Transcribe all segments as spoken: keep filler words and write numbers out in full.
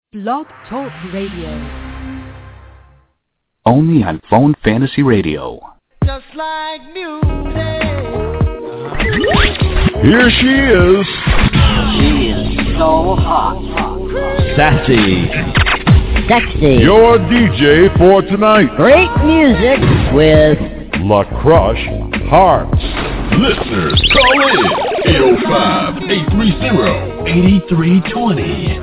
Blog Talk Radio. Only on Phone Fantasy Radio. Just like music. Here she is. She is so hot. Sassy. Sexy. Your D J for tonight. Great music with La Crush Hearts. Listeners, call in eight oh five, eight three zero, eight three two zero.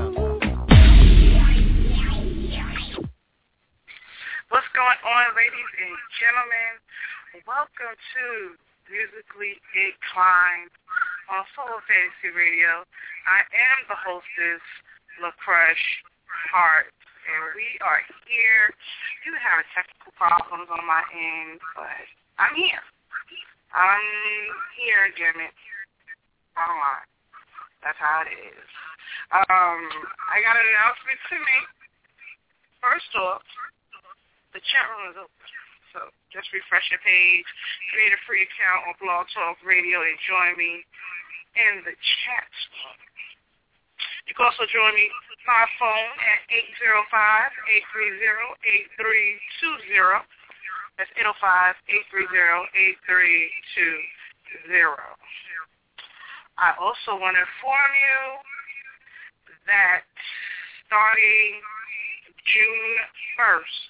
What's going on, ladies and gentlemen? Welcome to Musically Inclined on Soul Fantasy Radio. I am the hostess, La Crush Hearts, and we are here. You have technical problems on my end, but I'm here. I'm here, damn it. Bottom line. That's how it is. Um, I got an announcement to make. First off, the chat room is open. So just refresh your page, create a free account on Blog Talk Radio, and join me in the chat room. You can also join me by phone at eight oh five, eight three zero, eight three two zero. That's eight oh five, eight three zero, eight three two zero. I also want to inform you that starting June first,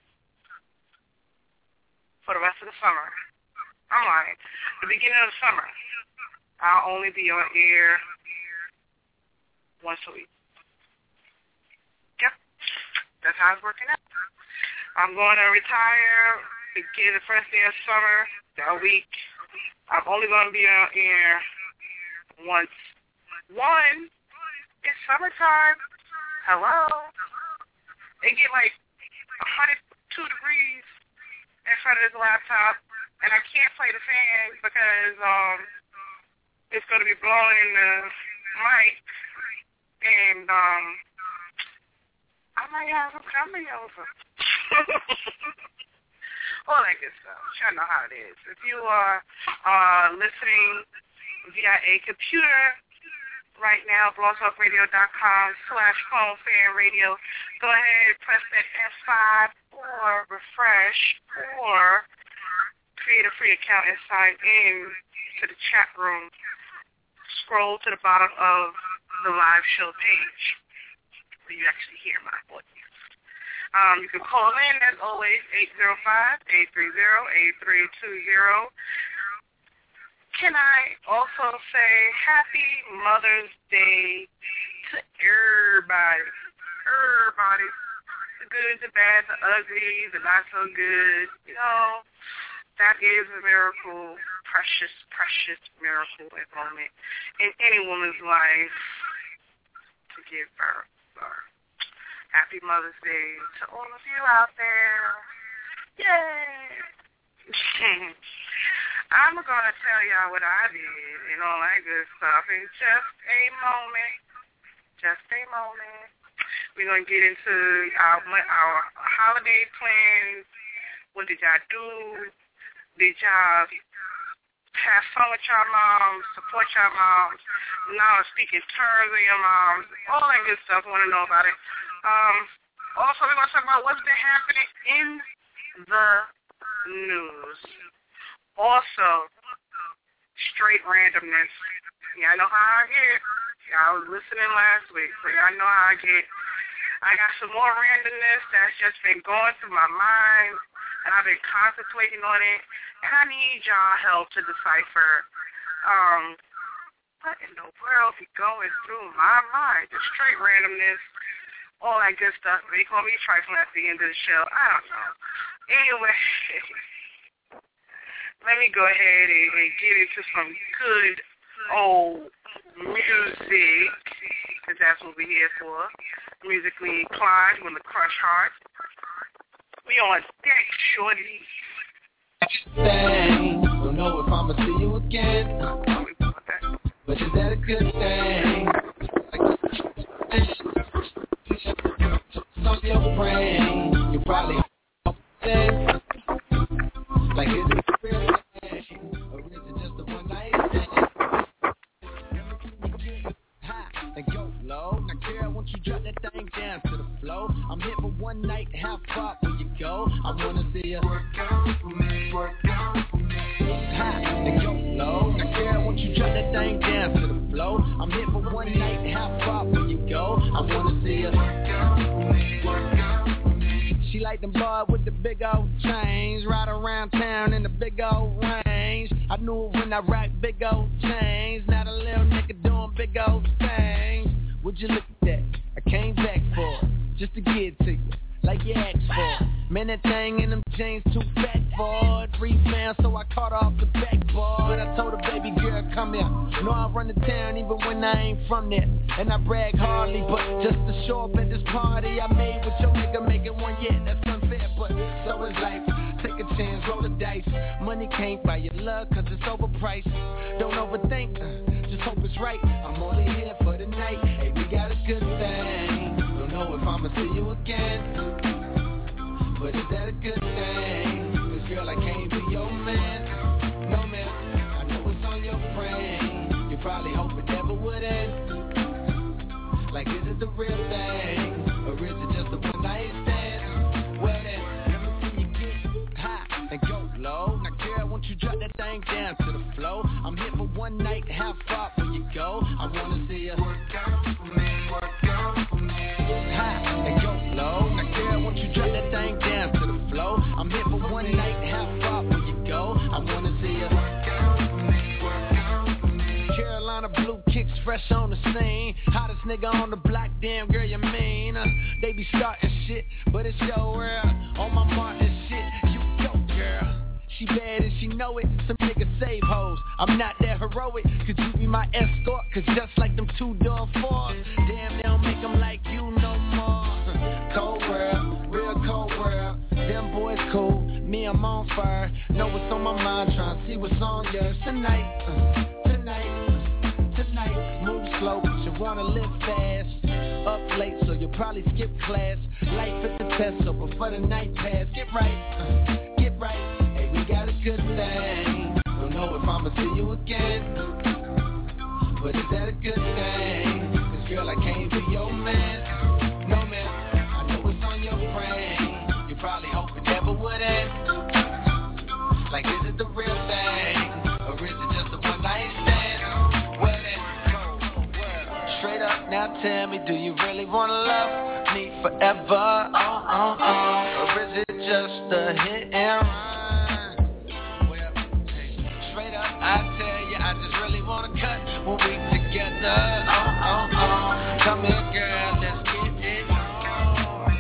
for the rest of the summer, I'm lying, the beginning of the summer, I'll only be on air once a week. Yep, that's how it's working out. I'm going to retire, begin the first day of summer, that week. I'm only going to be on air once. One, it's summertime. Hello. It get like one hundred two degrees in front of this laptop, and I can't play the fan because um, it's going to be blowing in the mic, and um, I might have some company over. All that good stuff. Y'all know how it is. If you are uh, listening via a computer right now, blogtalkradio.com slash phone fan radio, go ahead, press that F five or refresh or create a free account and sign in to the chat room. Scroll to the bottom of the live show page where you actually hear my voice. Um, you can call in, as always, eight oh five, eight three zero, eight three two zero. Can I also say Happy Mother's Day to everybody. Everybody. The good, the bad, the ugly, the not so good. You know, that is a miracle, precious, precious miracle and moment in any woman's life to give birth. So, Happy Mother's Day to all of you out there. Yay! I'm going to tell y'all what I did and all that good stuff in just a moment. Just a moment. We're going to get into our, our holiday plans. What did y'all do? Did y'all have fun with y'all moms, support y'all moms, now speak in terms of your moms, all that good stuff. I want to know about it. Um, also, we're going to talk about what's been happening in the news. Also, straight randomness. Y'all know how I get. Y'all was listening last week, so y'all know how I get. I got some more randomness that's just been going through my mind, and I've been contemplating on it, and I need y'all help to decipher um, what in the world be going through my mind. Just straight randomness, all that good stuff. They call me trifling at the end of the show. I don't know. Anyway, let me go ahead and, and get into some good old music, because that's what we're here for. Musically Inclined with La Crush Hearts. We on deck, shorty. Thing. Don't know if I'ma see you again, but is that a good thing? Stop your brain. You probably think like it's a real thing, or is it just a one night thing? Ha, and go low. Now, girl, won't you drop that thing down? flow. I'm here for one night, how far will you go? I wanna see you work out for me, work out for me. High and go low. Now girl, won't you drop that thing down to the flow? I'm here for one night, how far will you go? I wanna see you work out for me, work out for me. She like them boys with the big old chains, ride around town in the big old range. I knew it when I rock big old chains. Now the little nigga doing big old things. Would you look at that? I came back for it, just to get to you, like you asked for. Man, that thing in them jeans too fat for it. Rebound, so I caught off the backboard. I told her, baby girl, come here. Know I run the town even when I ain't from there. And I brag hardly, but just to show up at this party I made with your nigga, making one, yeah, that's unfair. But so is life. Take a chance, roll the dice. Money can't buy your love, cause it's overpriced. Don't overthink, uh, just hope it's right. I'm only here for the night. Hey, we got a good thing. Don't know if I'ma see you again, but is that a good thing? Cause girl, I can't be your man. No man, I know it's on your brain. You probably hope it never would end. Like, is it the real thing? Or is it just a one night stand? Well then, let me see you get high and go low. Now girl, won't you drop that thing down to the flow? I'm here for one night, how far will you go? I wanna see you work out for me, work out for me. High and go low. Now girl, won't you drop that thing down to the flow? I'm here for one night, how far will you go? I wanna see you work out for me, work out for me. Carolina blue kicks fresh on the scene. Hottest nigga on the block, damn girl, you mean? Uh, they be starting shit, but it's your world. On my Martin shit, you go girl. She bad and she know it, some niggas save hoes. I'm not that heroic, could you be my escort? Cause just like them two-door fours, damn, they don't make them like you no more. Cold world, real cold world. Them boys cool, me I'm on fire. Know what's on my mind, tryna see what's on yours. Tonight, uh, tonight, uh, tonight. Move slow, but you wanna live fast. Up late, so you'll probably skip class. Life is the test, so before the night pass, get right, uh, get right. Hey, we got a good thing. Don't know if I'ma see you again, but is that a good thing? Cause girl, I can't be your man. No man, I know it's on your brain. You probably hope it never would end. Like, is it the real thing? Or is it just a one night stand? Well then, straight up now tell me, do you really wanna love me forever? Oh, oh, oh. Or is it just a hit and run? Well, hey, straight up I tell you, I just really wanna cut when we together. Oh, oh, oh. Come here girl, let's get it on.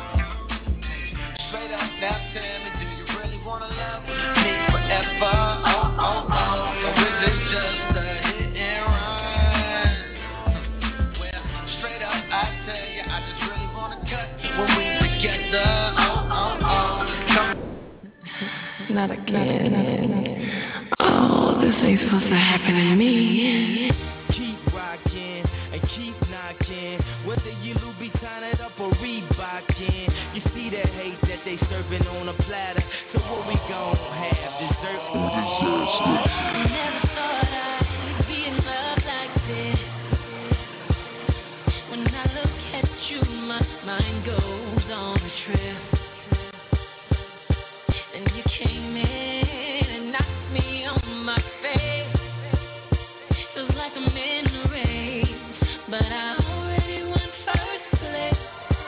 Straight up now tell me, do you really wanna love me forever? Oh, oh, oh. Or is it just a hit and run? Well, straight up I tell you, I just really wanna cut when we together. Oh, oh, oh. Come. Not again. Oh, this ain't supposed to happen to me. Keep rocking and keep knocking. Whether you Louboutin it up or Reebokin, you see that hate that they serving on a platter. So what we gon' have? Dessert? I never thought I'd be in love like this. When I look at you, my mind goes on a trip. Then you came in and knocked me on my face. Feels like I'm in a race, but I already won first place.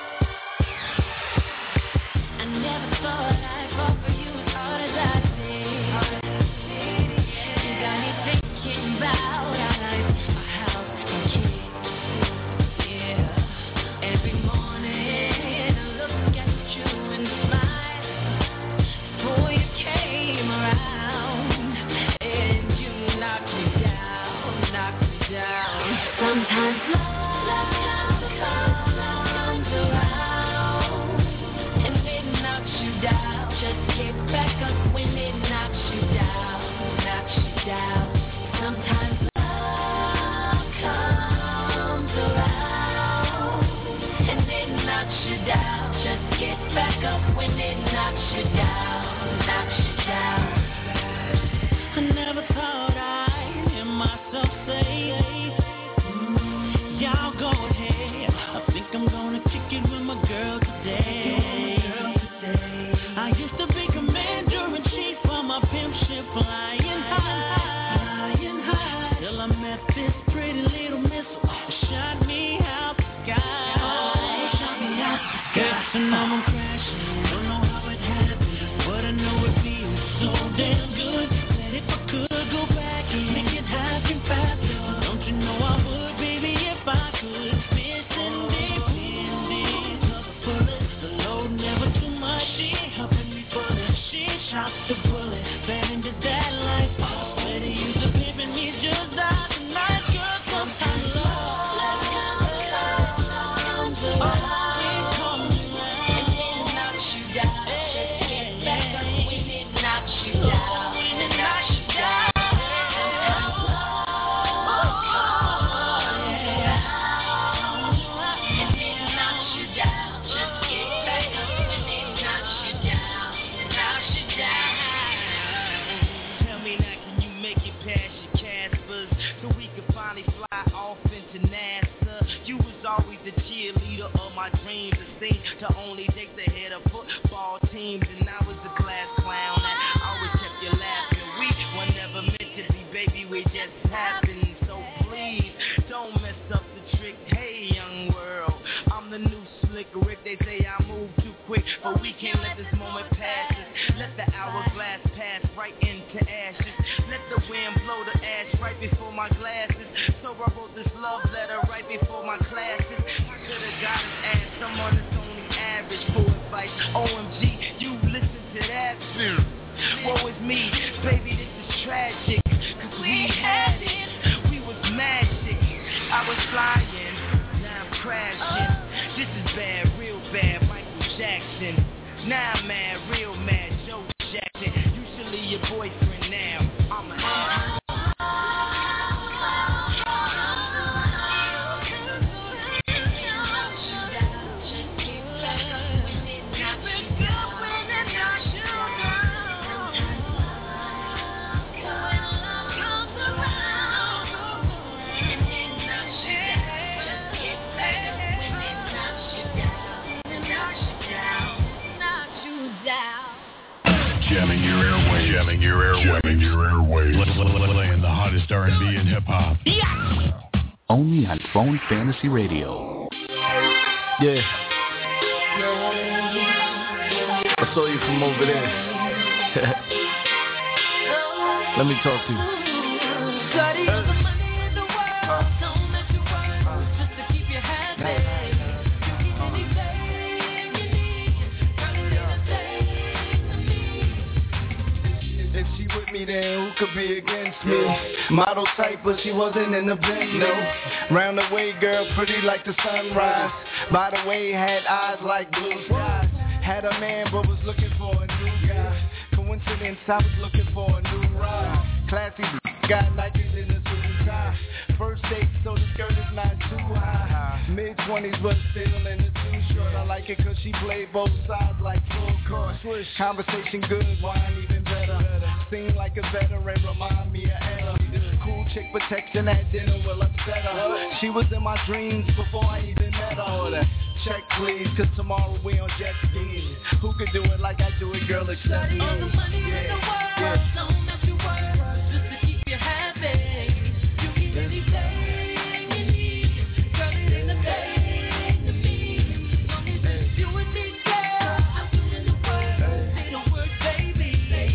I never thought I'd fall for you as hard as I did. You got me thinking about our life, our house and kids. Yeah, every morning I look at you and smile. Boy, you came around and you knocked me down, knocked me down. Sometimes love comes around and it knocks you down. Just get back up when it knocks you down, knocks you down. Sometimes love comes around and it knocks you down. Just get back up when it knocks you down, knocks you down. I never thought I'd hear myself say, y'all go ahead. I think I'm gonna kick it with my girl. my dreams, it seemed to only take the head of football teams. And I was the class clown that always kept you laughing. We were never meant to be, baby, we just happened. So please, don't mess up the trick, hey young world. I'm the new slick Rick, they say I move too quick, but we can't let this moment pass us. Let the hourglass pass right into ashes. Let the wind blow the ash right before my glasses. So I wrote this love letter right before my classes. I could've got his ass, someone that's only average for advice. O M G, you listen to that. Woe is me, baby, this is tragic. Cause we had it, we was magic. I was flying, now I'm crashing. This is bad, real bad, Michael Jackson. Now I'm mad, real mad, Joe Jackson. You should leave your boyfriend now. I'm a Jamming your airwaves, jamming your airwaves, jamming your airwaves, playing the hottest R and B and hip hop. Only on Phone Fantasy Radio. Yeah. I saw you from over there. Let me talk to you. Then who could be against me? Model type, but she wasn't in the bend, no. Round the way, girl, pretty like the sunrise. By the way, had eyes like blue skies. Had a man, but was looking for a new guy. Coincidence, I was looking for a new ride. Classy, got Nikes in the suit and tie. First date, so the skirt is not too high. Mid twenties, but still in the too short. I like it cause she played both sides like full court. Conversation good, wine even better. Seem like a veteran, remind me of Ella. Cool chick protection at dinner will upset her. She was in my dreams before I even met her. Check please, cause tomorrow we on jet skis. Who could do it like I do it, girl, except me? All the money yeah. in the world, yeah. Don't have to work, just to keep you happy. You keep anything you need, girl, it ain't a thing to me. Long as it's you and me, girl, I'm doing the work, say the word, baby.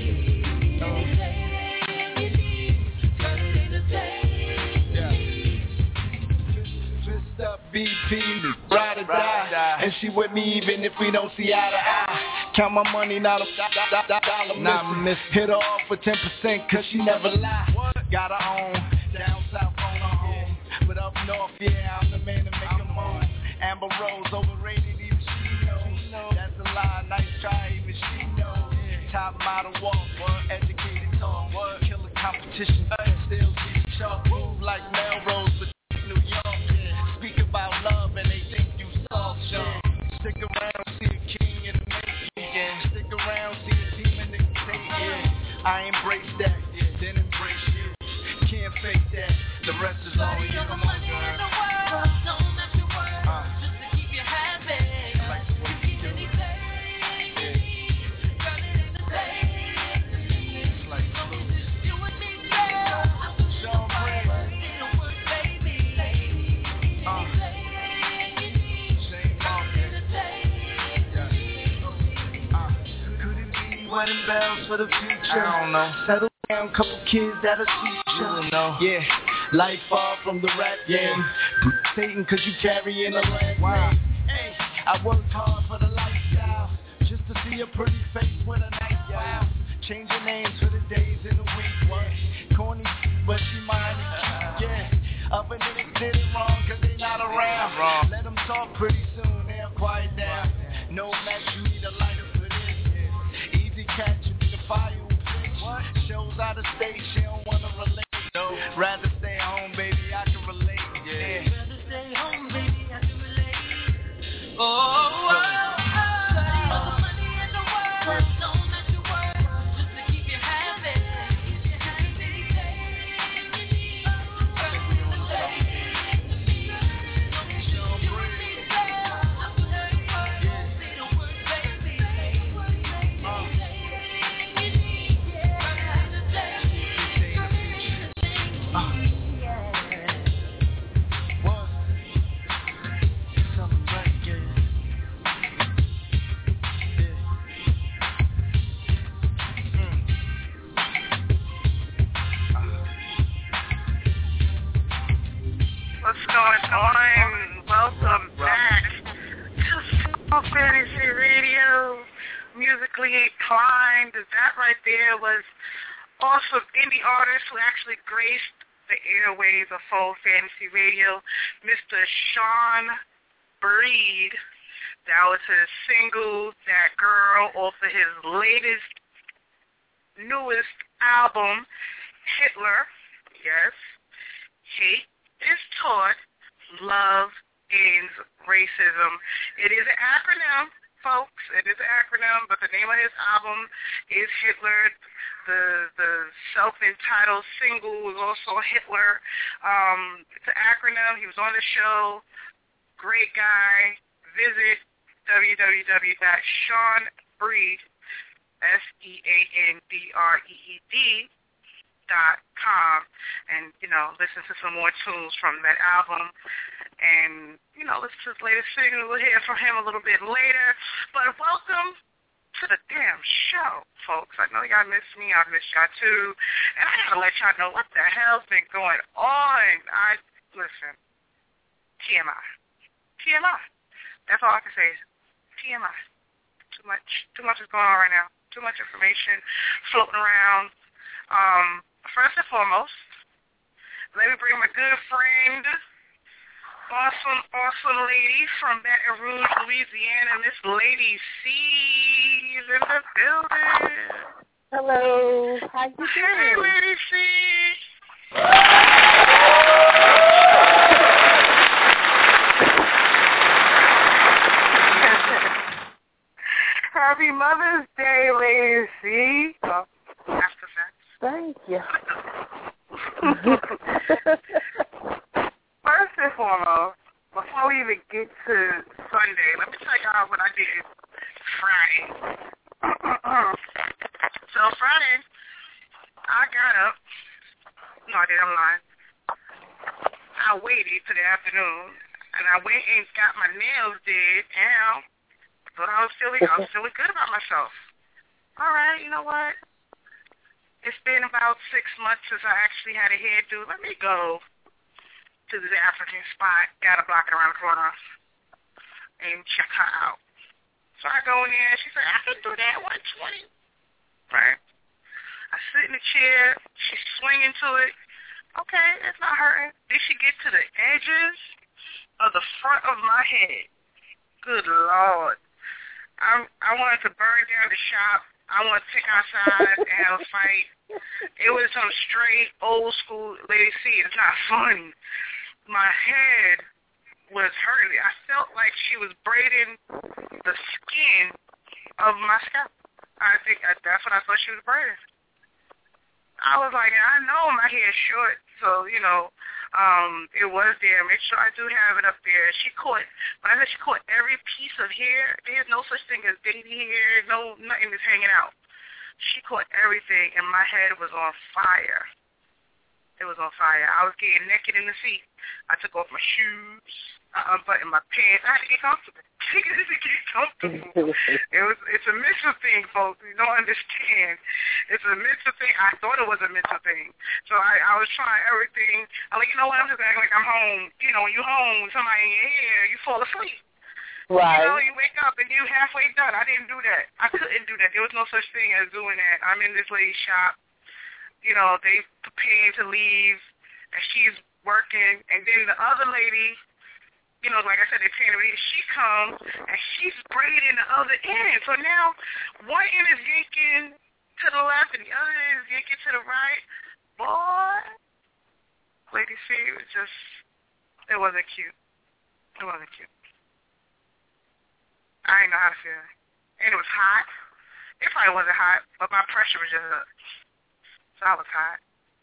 Anything you need, girl, it ain't a thing to me. Twist up B P, ride or die, and she with me even if we don't see eye to eye. Count my money, not a dollar missing. Hit her off for ten percent, cause she never lie. Got her own, down south on her own. But up north, yeah, I'm the man to make her moan. Amber Rose, overrated, even she knows. That's a lie, nice try, even she knows. Top model walk, educated talk, killer competition, still she's chalk. Move like Melrose, but New York. Speak about love and they think you soft, yeah. Stick around, see a king in the making, yeah. Stick around, see a demon in the state, yeah. I embrace that, yeah. Then embrace you. Can't fake that, the rest is all you. Come on, girl. Don't have to work, uh, just to keep you happy. Like the way you keep anything you need, girl, it ain't the same to me. It's like you and me, girl. I'm doing the work, say the word, baby. Uh, wedding bells for the future. I don't know. Settle down, couple kids that'll suit you. You know. Yeah, life far from the rap game. Satan, cause you carrying a land. Wow. Hey, I worked hard for the lifestyle, just to see a pretty face with a nice smile. Changing names for the days in the week. What? Corny, but she mine. Yeah, up and niggas did it wrong, cause they not around. Wrong. Let them talk pretty soon, they'll quiet down. No match, you need a lighter for this. Easy catch, you need a fire with bitch. Shows out of state, she don't wanna relate. No, rather stay home, baby, I can relate. Yeah. Rather stay home, baby, I can relate. Oh, oh, oh, oh. All the money in the world, don't let you work, just to keep you happy. Folk Fantasy Radio, musically inclined. That right there was awesome indie artist who actually graced the airwaves of Folk Fantasy Radio, Mister Sean Breed. That was his single, That Girl, off of his latest, newest album, Hitler. Yes. Hate is taught, love ends racism. It is an acronym, folks. It is an acronym, but the name of his album is Hitler. The the self-entitled single was also Hitler. Um, it's an acronym. He was on the show. Great guy. Visit w w w dot sean breed, S E A N D R E E D, dot com, and, you know, listen to some more tunes from that album, and, you know, listen to his latest single. We'll hear from him a little bit later, but welcome to the damn show, folks. I know y'all miss me. I miss y'all, too, and I gotta let y'all know what the hell's been going on. I, listen, T M I. T M I. That's all I can say is T M I. Too much, too much is going on right now. Too much information floating around. Um, first and foremost, let me bring my good friend, awesome, awesome lady from Baton Rouge, Louisiana, Miss Lady C is in the building. Hello. How you doing? Hey, Lady C. Happy Mother's Day, Lady C. Oh, after that. Thank you. First and foremost, before we even get to Sunday, let me tell y'all what I did Friday. So Friday, I got up. No, I did. I'm lying. I waited to the afternoon, and I went and got my nails did, and thought I was feeling, I was feeling good about myself. All right, you know what? It's been about six months since I actually had a hairdo. Let me go to the African spot, got a block around the corner, and check her out. So I go in there. She said, I can do that, one twenty. Right? I sit in the chair. She's swinging to it. Okay, it's not hurting. Did she get to the edges of the front of my head? Good Lord. I I wanted to burn down the shop. I wanted to take outside and have a fight. It was some straight old school Lady C. It's not funny. My head was hurting. I felt like she was braiding the skin of my scalp. I think I, that's what I thought she was braiding. I was like, I know my hair is short, so, you know, um, it was there. Make sure I do have it up there. She caught, when I said she caught every piece of hair, there's no such thing as baby hair, no, nothing is hanging out. She caught everything, and my head was on fire. It was on fire. I was getting naked in the seat. I took off my shoes. I unbuttoned my pants. I had to get comfortable. I had to get comfortable. it was, it's a mental thing, folks. You don't understand. It's a mental thing. I thought it was a mental thing. So I, I was trying everything. I'm like, you know what? I'm just acting like I'm home. You know, when you're home with somebody in your ear, you fall asleep. Right. You know, you wake up and you're halfway done. I didn't do that. I couldn't do that. There was no such thing as doing that. I'm in this lady's shop. You know, they preparing to leave, and she's working. And then the other lady, you know, like I said, they're paying to leave. She comes, and she's braiding the other end. So now one end is yanking to the left, and the other end is yanking to the right. Boy, Lady C, it was just, it wasn't cute. It wasn't cute. I didn't know how to feel. And it was hot. It probably wasn't hot, but my pressure was just up. So I was hot.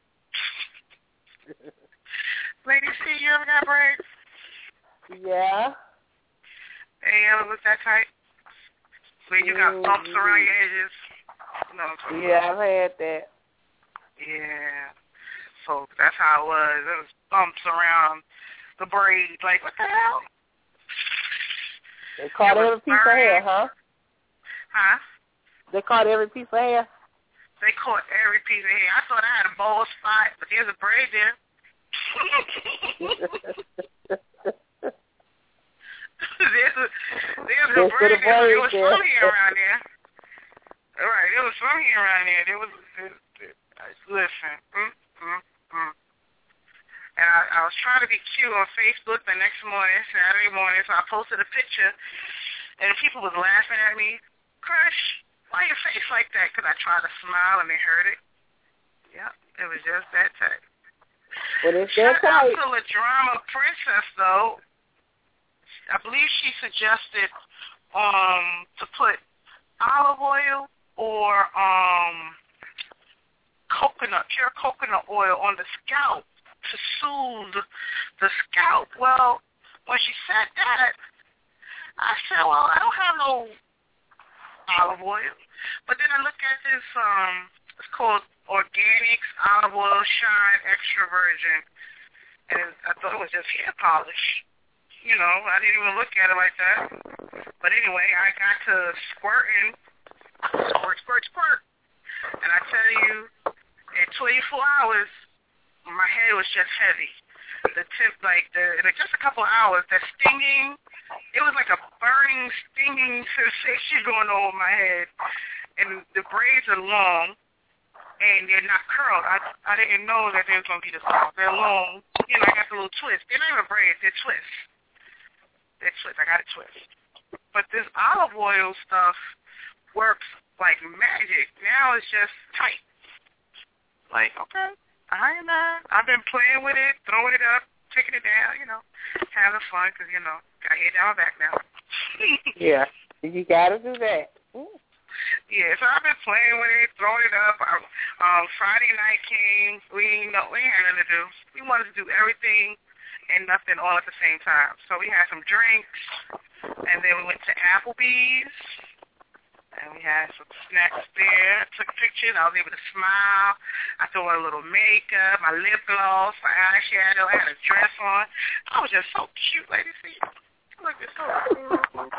Lady C, you ever got braids? Yeah. They ever look that tight? Where you got bumps around your edges? No, yeah, I've had that. Yeah. So that's how it was. There was bumps around the braid. Like, what the hell? They caught every piece of hair, huh? Huh? They caught every piece of hair? They caught every piece of hair. I thought I had a bald spot, but there's a braid there. there's a, there's a bird. There, there was some here around there. All right, there was some here around there. There was, there, there, listen. Mm, mm, mm. And I, I was trying to be cute on Facebook the next morning, Saturday morning, so I posted a picture, and people was laughing at me. Crush, why your face like that? Because I tried to smile, and they heard it. Yep, it was just that tight. Well, it's Shout out tight. to La Drama Princess, though. I believe she suggested um to put olive oil or um coconut, pure coconut oil on the scalp to soothe the scalp. Well, when she said that, I said, well, I don't have no olive oil. But then I looked at this, um, it's called Organics Olive Oil Shine Extra Virgin. And I thought it was just hair polish. You know, I didn't even look at it like that. But anyway, I got to squirting, squirt, squirt, squirt. And I tell you, in twenty-four hours, my head was just heavy. The tip, like, the, in just a couple of hours, the stinging, it was like a burning, stinging sensation going on my head. And the braids are long, and they're not curled. I I didn't know that they were going to be this long. They're long. You know, I got the little twist. They're not even braids. They're twists. They're twists. I got it twist. But this olive oil stuff works like magic. Now it's just tight. Like, okay, I ain't mad. I've been playing with it, throwing it up, taking it down, you know, having fun because, you know, got to head down my back now. Yeah, you got to do that. Ooh. Yeah, so I've been playing with it, throwing it up. Um, Friday night came. We know we had nothing to do. We wanted to do everything and nothing all at the same time. So we had some drinks, and then we went to Applebee's, and we had some snacks there. Took pictures. I was able to smile. I threw on a little makeup, my lip gloss, my eyeshadow. I had a dress on. I was just so cute, lady. See, I look so adorable.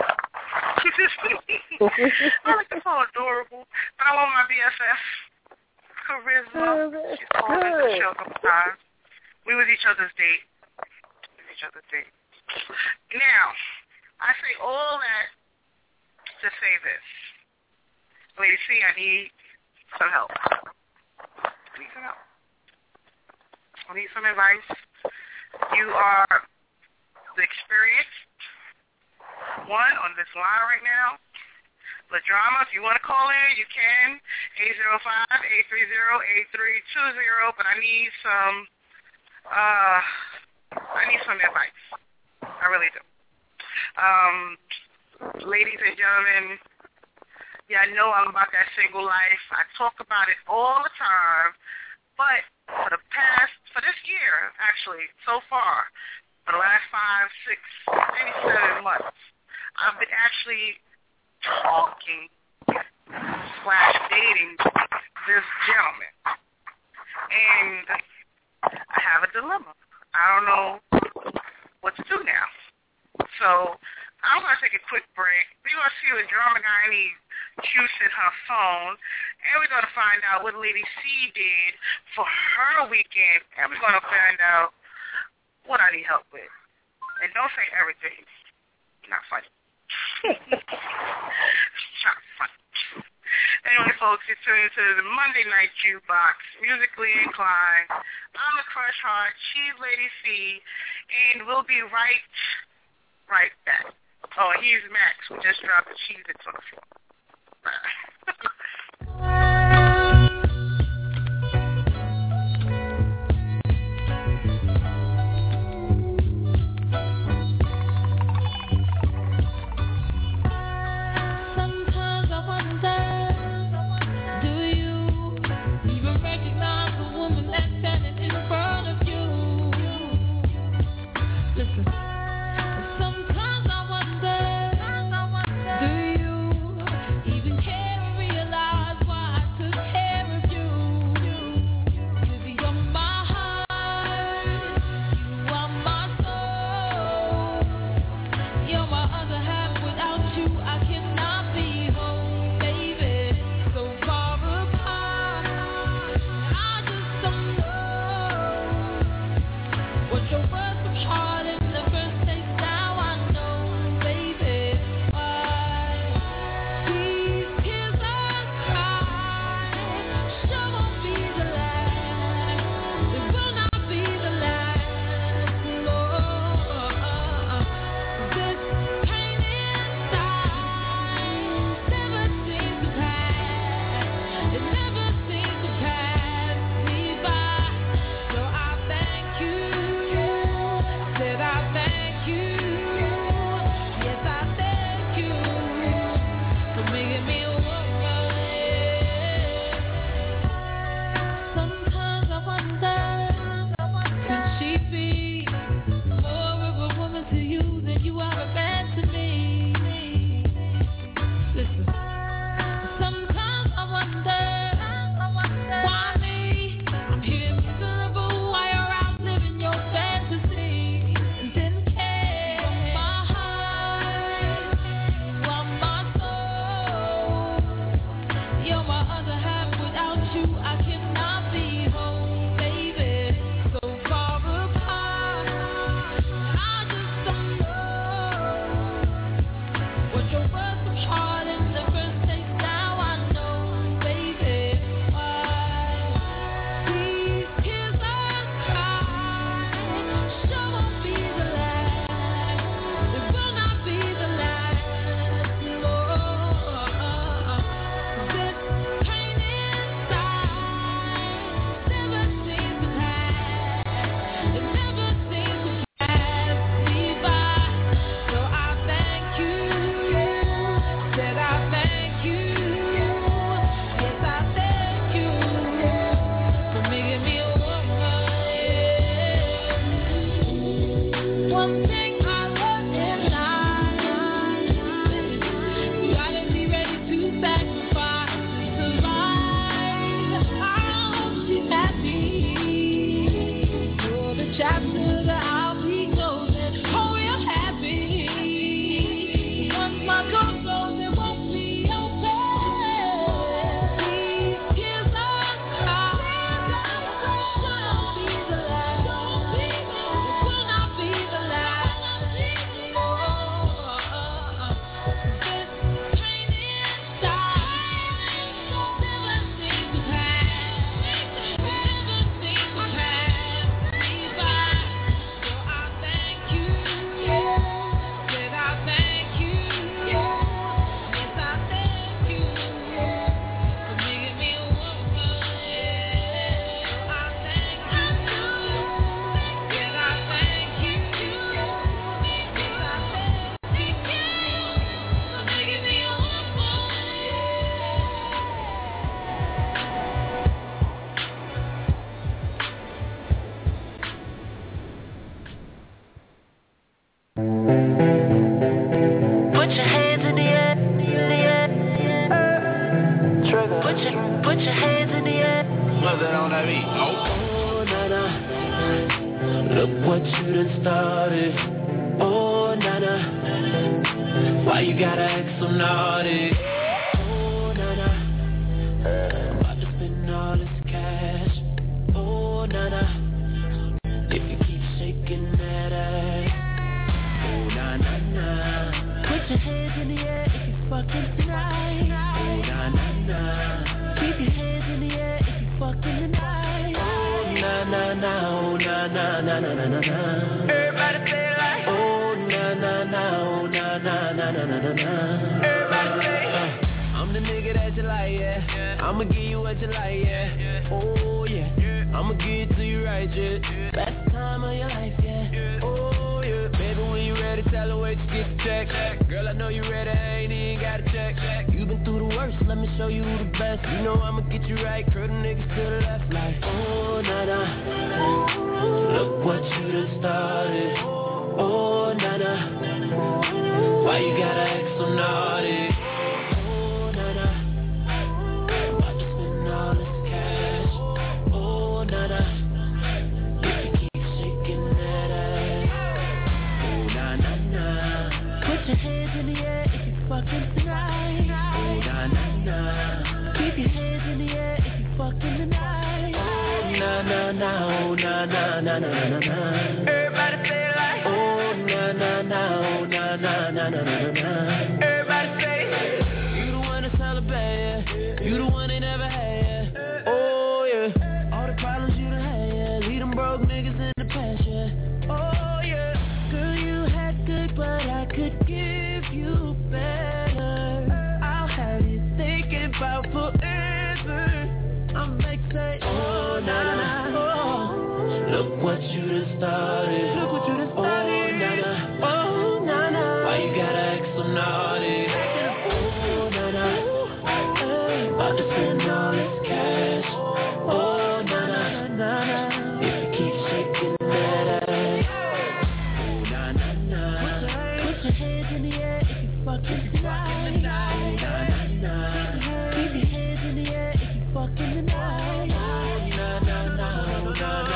I look so adorable. But I love my B F F, Charisma. She's called us to the show a couple times. We was each other's date. Each other's date. Now, I say all that to say this. Lady C, I need some help. I need some help. I need some advice. You are the experienced one on this line right now. La Drama, if you want to call in, you can. eight zero five, eight three zero, eight three two zero. But I need some, uh, I need some advice. I really do. Um, ladies and gentlemen, yeah, I know I'm about that single life. I talk about it all the time. But for the past, for this year, actually, so far, for the last five, six, maybe seven months, I've been actually talking slash dating this gentleman. And I have a dilemma. I don't know what to do now. So I'm going to take a quick break. We're going to see what Drama got any juice in her phone. And we're going to find out what Lady C did for her weekend. And we're going to find out what I need help with. And don't say everything. Not funny. Not funny. Anyway, folks, you're tuning to the Monday Night Jukebox, musically inclined. I'm the Crush Heart. She's Lady C. And we'll be right, right back. Oh, and here's Max, who just dropped the cheese that's on the floor. that on that beat. Oh, nana, look what you done started. Oh, nana, why you gotta act so naughty? Oh, nana, I'm about to spend all this cash. Oh, nana, if you keep shaking that ass. Oh, nana, nana, put your hands in the air if you fucking tonight. Oh, nana, nana, keep your hands in the air if you fucking tonight. Oh, nana, nana, oh, nana, nana, nana, nana. Everybody say it like. Oh, nana, nana, oh, nana, nana, nana, nana. Everybody say it. I'm the nigga that you like, yeah. I'ma give you what you like, yeah. Oh, yeah. I'ma give it to you right, yeah. Best time of your life, yeah. Oh, yeah. Baby, when you ready, tell her where to get the check. Girl, I know you ready, I ain't even gotta check. You been through the worst, let me show you the best. You know I'ma get you right, curl the niggas to the left, like. Oh, nana, look what you done started. Oh, nana, why you gotta act so naughty? Na na oh na na na na na na. Everybody say it like. Oh na na na oh na na na na na na. Everybody say you the one that's hella bad, yeah. You the one they never had, yeah. Oh yeah. All the problems you done had, yeah. Leave them broke niggas in the past, yeah. Oh yeah. Girl, you had good, but I could give you better. I'll have you thinking about forever. I'm excited. Oh na na. Look what you done started. Look what you done started. Oh, nana. Oh, nana. Why you gotta act so naughty? Oh, nana. About to spend all this cash. Oh, nana. If you keep shaking that ass. Oh, nana. Put your hands in the air if you fucking tonight. Oh, nana. Keep your hands in the air if you fucking tonight. Oh, nana. Oh, nana.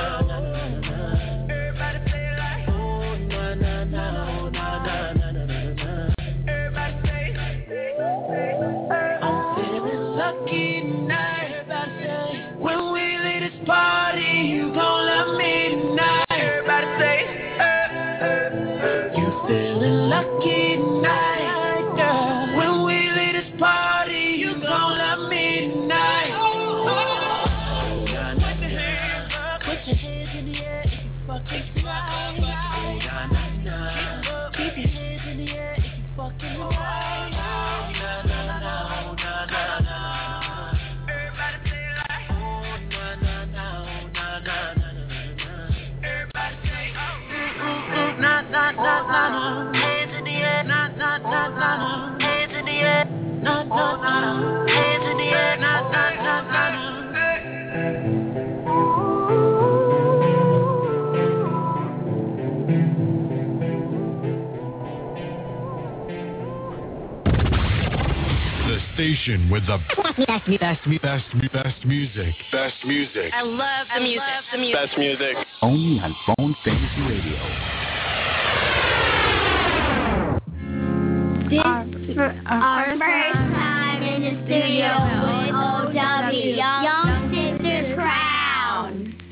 Hands in the air, na na na na. Hands in the air, na na na. Hands in the air, na na na na. The station with the best, best, best, best, best music. Best music. I love the music. The music. Best music. Only on Phone Fantasy Radio. This is our first time in the studio with O W, Young Sisters Crown.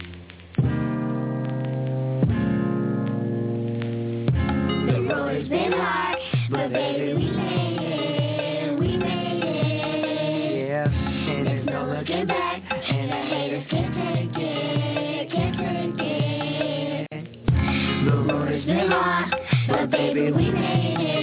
The road has been hard, but baby we made it, we made it. Yeah, and there's no looking back, and the haters can't take it, can't take it. The road has been hard, but baby we made it.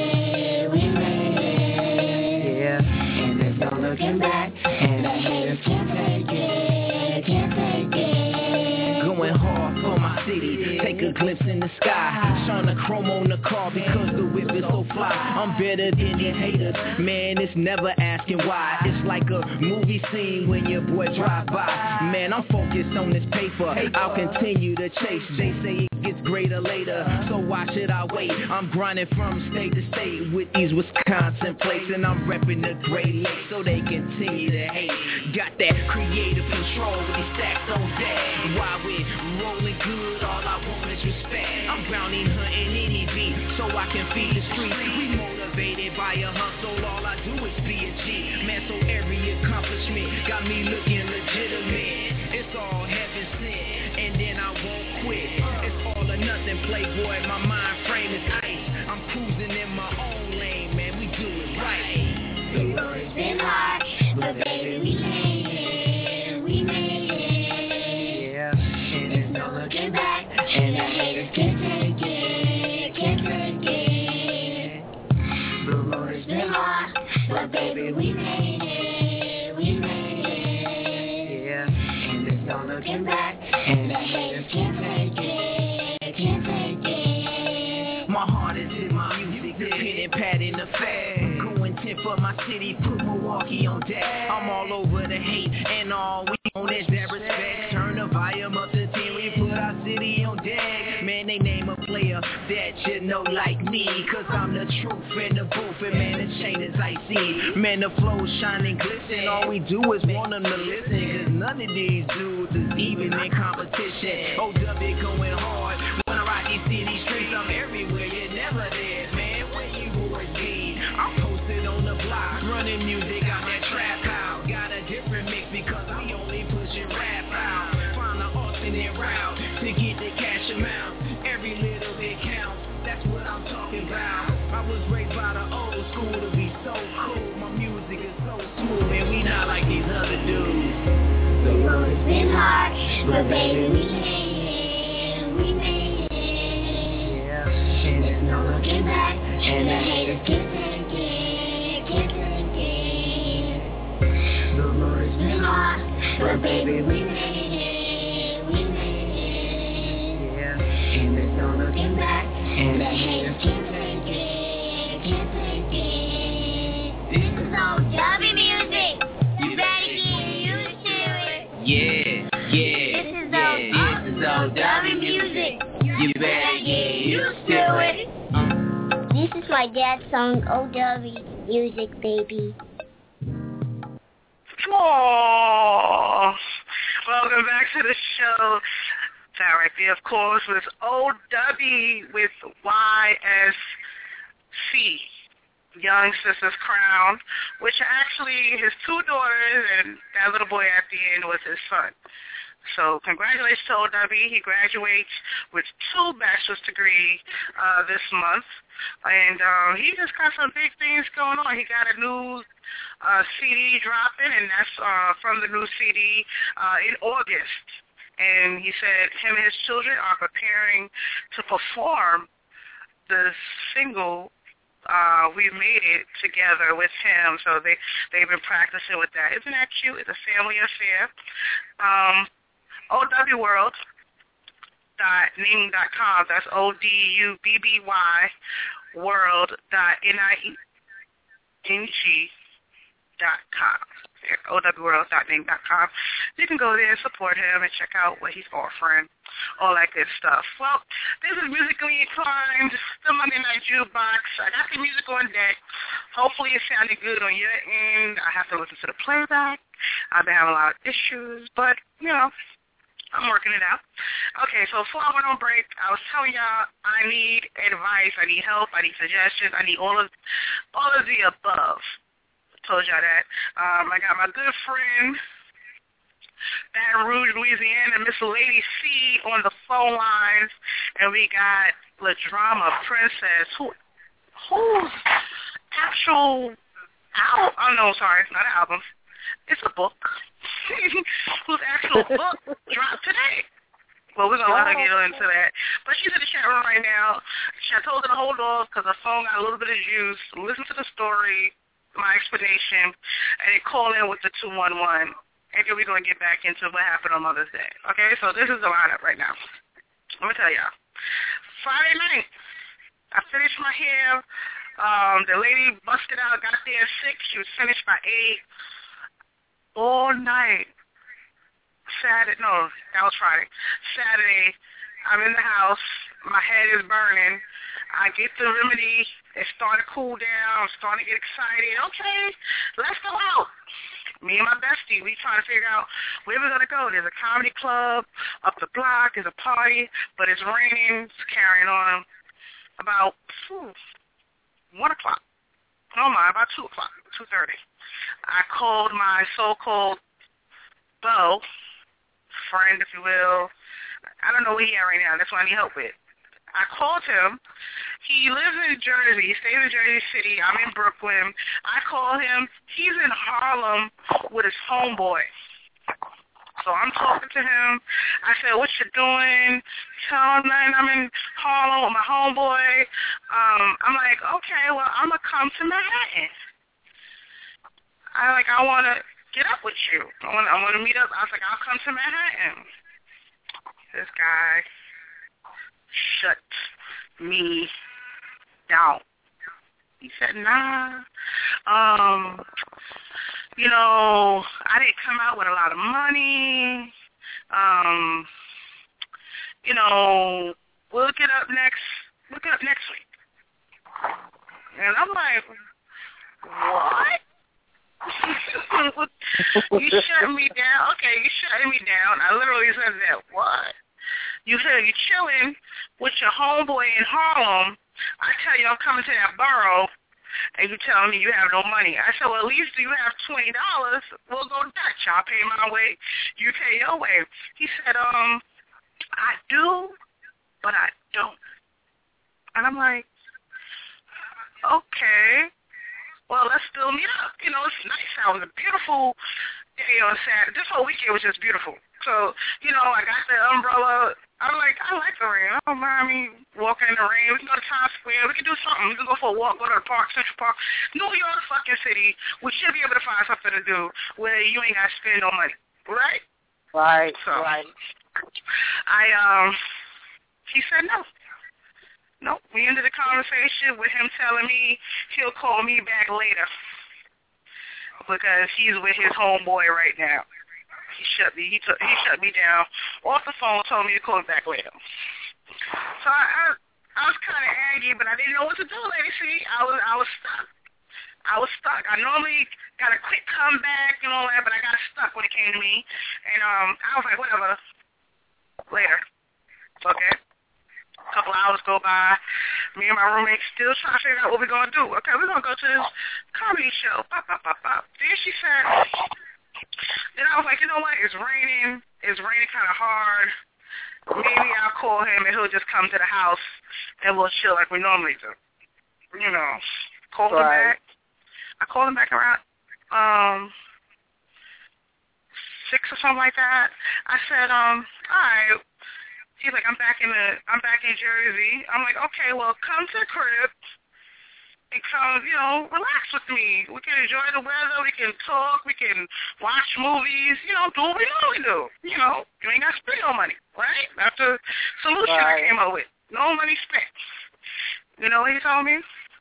Looking back, and the haters can't take it, can't take it. Going hard for my city, take a glimpse in the sky. Shine the chrome on the car because the whip is nigga so fly. I'm better than these haters. Man, it's never asking why. It's like a movie scene when your boy drive by. Man, I'm focused on this paper. I'll continue to chase. They say it gets greater later, so why should I wait? I'm grinding from state to state with these Wisconsin plates, and I'm repping the Great Lakes so they continue to hate. Got that creative control with these stacks on deck. While we're rolling good, all I want is respect. I'm bounty hunting any beat so I can feed the streets. We motivated by a hustle, all I do is be a G. Man, so every accomplishment got me looking legitimate. It's all heaven sent, and then I won't quit. It's all or nothing, playboy, my mind frame is ice. I'm cruising in my own lane, man, we do it right. The road has been hard, but baby, we made it, we made it. Yeah, and there's no looking back, and the haters can't take it, can't take it. The road has been hard, but baby, we made it, we made it. Yeah, and there's no looking back, and the haters can't take it, can't take it. My heart is in my music, the pit and pad in the fad. Going ten for my city, put Milwaukee on deck. I'm all over the hate, and all we on is that respect. Turn the volume up to ten, we put our city on deck. Man, they name a player that you know like me, cause I'm the truth in the booth, and man, the chain is icy. Man, the flow shining glisten, all we do is want them to listen, cause none of these dudes is even in competition. O W going hard, when I rock these city streets, I'm everywhere, you're never there, man, where you boys be? I'm posted on the block, running music out that trap house. Got a different mix because we only pushing rap out. Find the alternate route to get the cash amount. Every little bit counts, that's what I'm talking about. I was raised by the old school to be so cool. My music is so smooth, and we not like these other dudes. The road has been hard, but baby, we made it, we made it. Yeah, and there's no looking back, and the haters can't take it, can't take it. The road has been hard, but baby, we made it, we made it. Yeah, and there's no looking back, and the haters can't take it, can't take it. This is old W music. You better get used to it. Yeah, yeah, This is yeah, old, this is old old W W music. You better get used to it. This is my dad's song, O W music, baby. Aww. Welcome back to the show. That right there, of course, was O W with Y S C, Young Sisters Crown, which actually his two daughters and that little boy at the end was his son. So congratulations to O W. He graduates with two bachelor's degrees uh, this month. And uh, he just got some big things going on. He got a new uh, C D dropping, and that's uh, from the new C D uh, in August. And he said him and his children are preparing to perform the single uh, We Made It together with him. So they, they've been practicing with that. Isn't that cute? It's a family affair. Um, O W World dot ning dot com. That's O D U B B Y world dot N I N G dot com. O W world dot ning dot com. You can go there and support him and check out what he's offering, all that good stuff. Well, this is Musically Inclined, the Monday Night Jukebox. I got the music on deck. Hopefully it sounded good on your end. I have to listen to the playback. I've been having a lot of issues, but, you know, I'm working it out. Okay, so before I went on break, I was telling y'all I need advice, I need help, I need suggestions, I need all of all of the above. I told y'all that. Um, I got my good friend, Baton Rouge, Louisiana, Miss Lady C on the phone lines, and we got La Drama Princess, who whose actual album, oh no, sorry, it's not an album, it's a book. Whose actual book dropped today. Well, we're going to let her get into that. But she's in the chat room right now. She, I told her to hold off because her phone got a little bit of juice. Listen to the story, my explanation, and then call in with the two one one. And then we're going to get back into what happened on Mother's Day. Okay, so this is the lineup right now. Let me tell y'all. Friday night, I finished my hair. Um, the lady busted out, got there at six. She was finished by eight. All night. Saturday, no, that was Friday. Saturday, I'm in the house. My head is burning. I get the remedy. It started to cool down. I'm starting to get excited. Okay, let's go out. Me and my bestie, we trying to figure out where we're going to go. There's a comedy club up the block. There's a party, but it's raining. It's carrying on about whew, one o'clock. Oh, my, about two o'clock, two thirty. I called my so-called beau, friend, if you will. I don't know where he at right now. That's what I need help with. I called him. He lives in Jersey. He stays in Jersey City. I'm in Brooklyn. I call him. He's in Harlem with his homeboy. So I'm talking to him. I said, what you doing? Tell him that I'm in Harlem with my homeboy. Um, I'm like, okay, well, I'm going to come to Manhattan. I like, I want to get up with you. I want, I want to meet up. I was like, I'll come to Manhattan. This guy shut me down. He said, nah, um, you know, I didn't come out with a lot of money. Um, you know, we'll get up next, we'll get up next week. And I'm like, what? You shut me down? Okay, you shut me down. I literally said that. What? You said you're chilling with your homeboy in Harlem. I tell you I'm coming to that borough, and you tell me you have no money. I said, well, at least you have twenty dollars. We'll go Dutch. I'll pay my way. You pay your way. He said, um, I do, but I don't. And I'm like, okay. Well, let's still meet up. You know, it's nice out. It was a beautiful day on Saturday. This whole weekend was just beautiful. So, you know, I got the umbrella. I'm like, I like the rain. I don't mind me walking in the rain. We can go to Times Square. We can do something. We can go for a walk, go to the park, Central Park. New York fucking city. We should be able to find something to do where you ain't got to spend no money. Right? Right, so, right. I, um, he said no. Nope, we ended the conversation with him telling me he'll call me back later because he's with his homeboy right now. He shut me. He took. He shut me down off the phone. Told me to call me back later. So I, I, I was kind of angry, but I didn't know what to do. Lady, see, I was, I was stuck. I was stuck. I normally got a quick comeback and all that, but I got stuck when it came to me, and um, I was like, whatever. Later. Okay. A couple hours go by. Me and my roommate still trying to figure out what we're going to do. Okay, we're going to go to this comedy show. Pop, pop, pop, pop. Then she said, then I was like, you know what? It's raining. It's raining kind of hard. Maybe I'll call him and he'll just come to the house and we'll chill like we normally do. You know, called him Right. back. I called him back around um, six or something like that. I said, um, all right. He's like, I'm back in the, I'm back in Jersey. I'm like, okay, well, come to the crib and come, you know, relax with me. We can enjoy the weather. We can talk. We can watch movies. You know, do what we normally do. You know, you ain't got to spend no money, right? That's the solution Right. I came up with. No money spent. You know what he told me?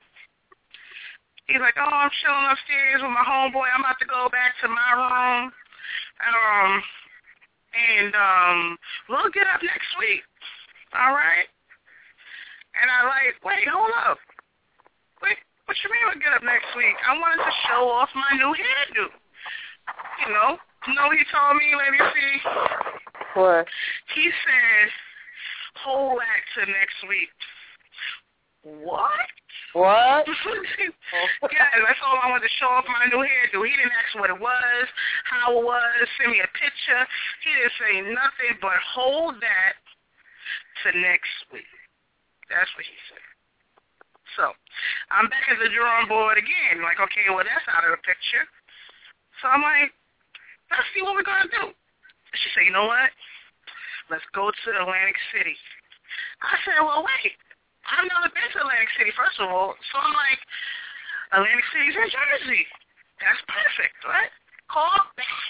He's like, oh, I'm chilling upstairs with my homeboy. I'm about to go back to my room. Um. And um, we'll get up next week, all right? And I like, wait, hold up. Wait, what you mean we'll get up next week? I wanted to show off my new hairdo. You know, you know what he told me, let me see. What? He said, hold that to next week. What? What? Yeah, that's all I wanted to show off my new hairdo. He didn't ask what it was, how it was, send me a picture. He didn't say nothing but hold that to next week. That's what he said. So, I'm back at the drawing board again. Like, okay, well, that's out of the picture. So I'm like, let's see what we're going to do. She said, you know what? Let's go to Atlantic City. I said, well, wait. I've never been to Atlantic City, first of all. So I'm like, Atlantic City's in Jersey. That's perfect, right? Call back.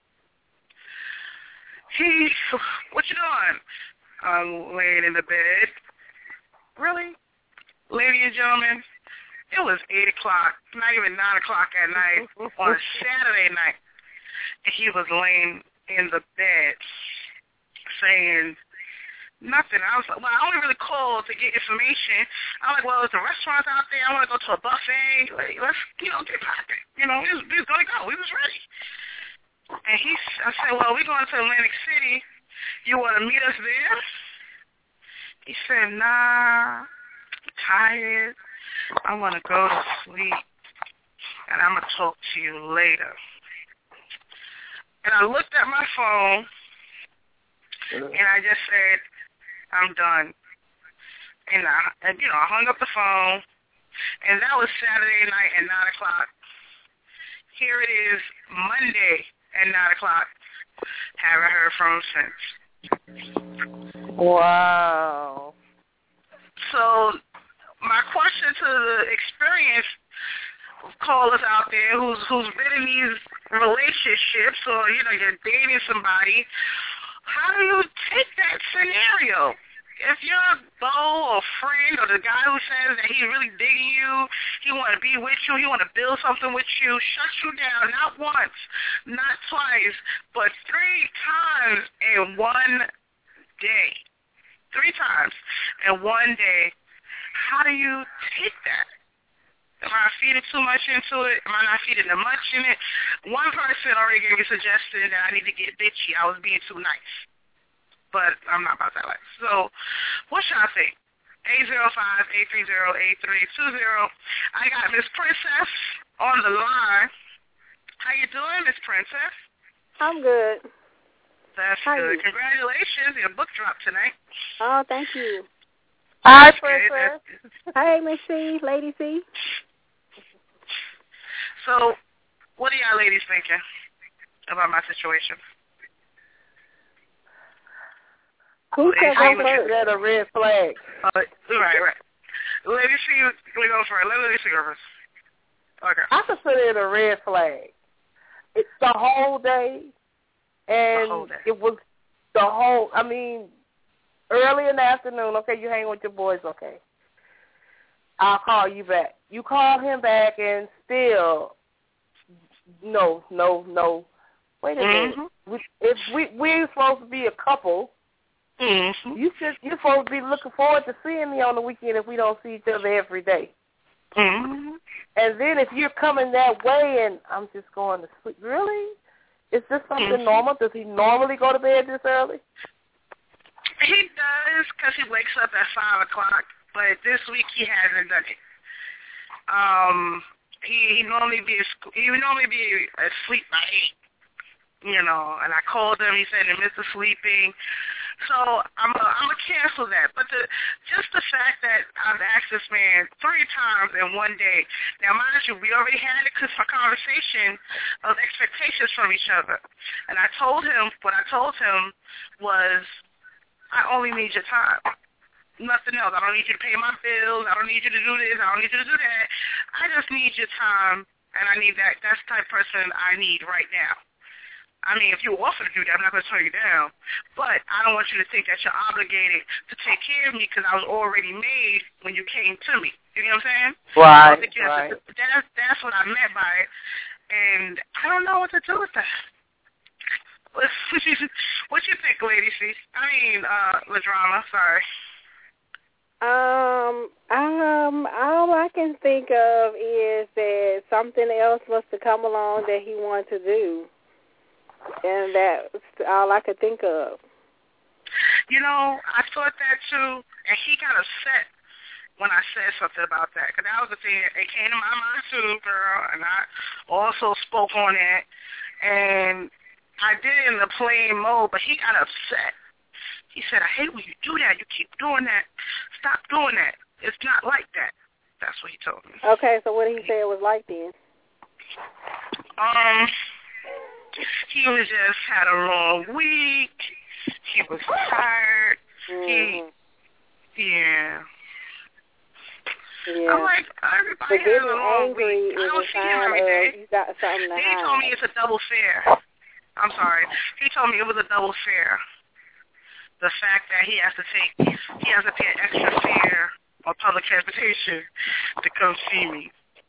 He, what you doing? I'm laying in the bed. Really? ladies and gentlemen, it was eight o'clock, not even nine o'clock at night on a Saturday night, and he was laying in the bed saying nothing. I was like, well, I only really called to get information. I'm like, well, is the restaurants out there? I want to go to a buffet. Like, let's, you know, get popping. You know, we was, we was going to go. We was ready. And he, I said, well, we're going to Atlantic City. You want to meet us there? He said, nah, I'm tired. I want to go to sleep. And I'm going to talk to you later. And I looked at my phone, and I just said, I'm done. And, I, and, you know, I hung up the phone, and that was Saturday night at nine o'clock. Here it is, Monday at nine o'clock. Haven't heard from him since. Wow. So my question to the experienced callers out there who's who's been in these relationships, or you know, you're dating somebody, how do you take that scenario? If you're a beau or friend or the guy who says that he's really digging you, he want to be with you, he want to build something with you, shut you down not once, not twice, but three times in one day. Three times in one day. How do you take that? Am I feeding too much into it? Am I not feeding too much in it? One person already gave me a suggestion that I need to get bitchy. I was being too nice. But I'm not about that life. So what should I think? eight zero five, eight three zero, eight three two zero. I got Miss Princess on the line. How you doing, Miss Princess? I'm good. That's How good. you? Congratulations. Your book dropped tonight. Oh, thank you. Hi, Princess. Hey, Miss C, Lady C. So, what are y'all ladies thinking about my situation? Who Lady said C, go what you- first? That a red flag. Uh, right, right. Lady C, we go first. Let Lady C go first. Okay. I consider it a red flag. It's the whole day, and The whole day. it was the whole. I mean, early in the afternoon. Okay, you hang with your boys. Okay, I'll call you back. You call him back, and still, no, no, no. Wait a Mm-hmm. minute. We, if we we're supposed to be a couple, mm-hmm. you should you're supposed to be looking forward to seeing me on the weekend if we don't see each other every day. Mm-hmm. And then if you're coming that way and I'm just going to sleep, really? Is this something Mm-hmm. normal? Does he normally go to bed this early? He does, because he wakes up at five o'clock, but this week he hasn't done it. Um, he he normally be he would normally be asleep by eight, you know. And I called him. He said he missed the sleeping. So I'm a, I'm gonna cancel that. But the just the fact that I've asked this man three times in one day. Now, mind you, we already had a conversation of expectations from each other, and I told him what I told him was, I only need your time. Nothing else. I don't need you to pay my bills. I don't need you to do this. I don't need you to do that. I just need your time, and I need that. That's the type of person I need right now. I mean, if you offer to do that, I'm not going to turn you down. But I don't want you to think that you're obligated to take care of me because I was already made when you came to me. You know what I'm saying? Right, I think you have right. to, that's, that's what I meant by it. And I don't know what to do with that. What what you think, Lady C? I mean, uh, LaDrama, sorry. Um, um, all I can think of is that something else must have come along that he wanted to do. And that's all I could think of. You know, I thought that too, and he got upset when I said something about that, because that was the thing that it came to my mind too, girl, and I also spoke on it, and I did it in the plain mode, but he got upset. He said, I hate when you do that. You keep doing that. Stop doing that. It's not like that. That's what he told me. Okay, so what did he say it was like then? Um... He was just had a long week. He was tired. Mm-hmm. He, yeah. Yeah. I'm like, everybody But has getting a long angry week. I is don't a see him sign every of day. you got something to Then he hide. told me it's a double fare. I'm sorry. He told me it was a double fare. The fact that he has to take, he has to pay an extra fare on public transportation to come see me.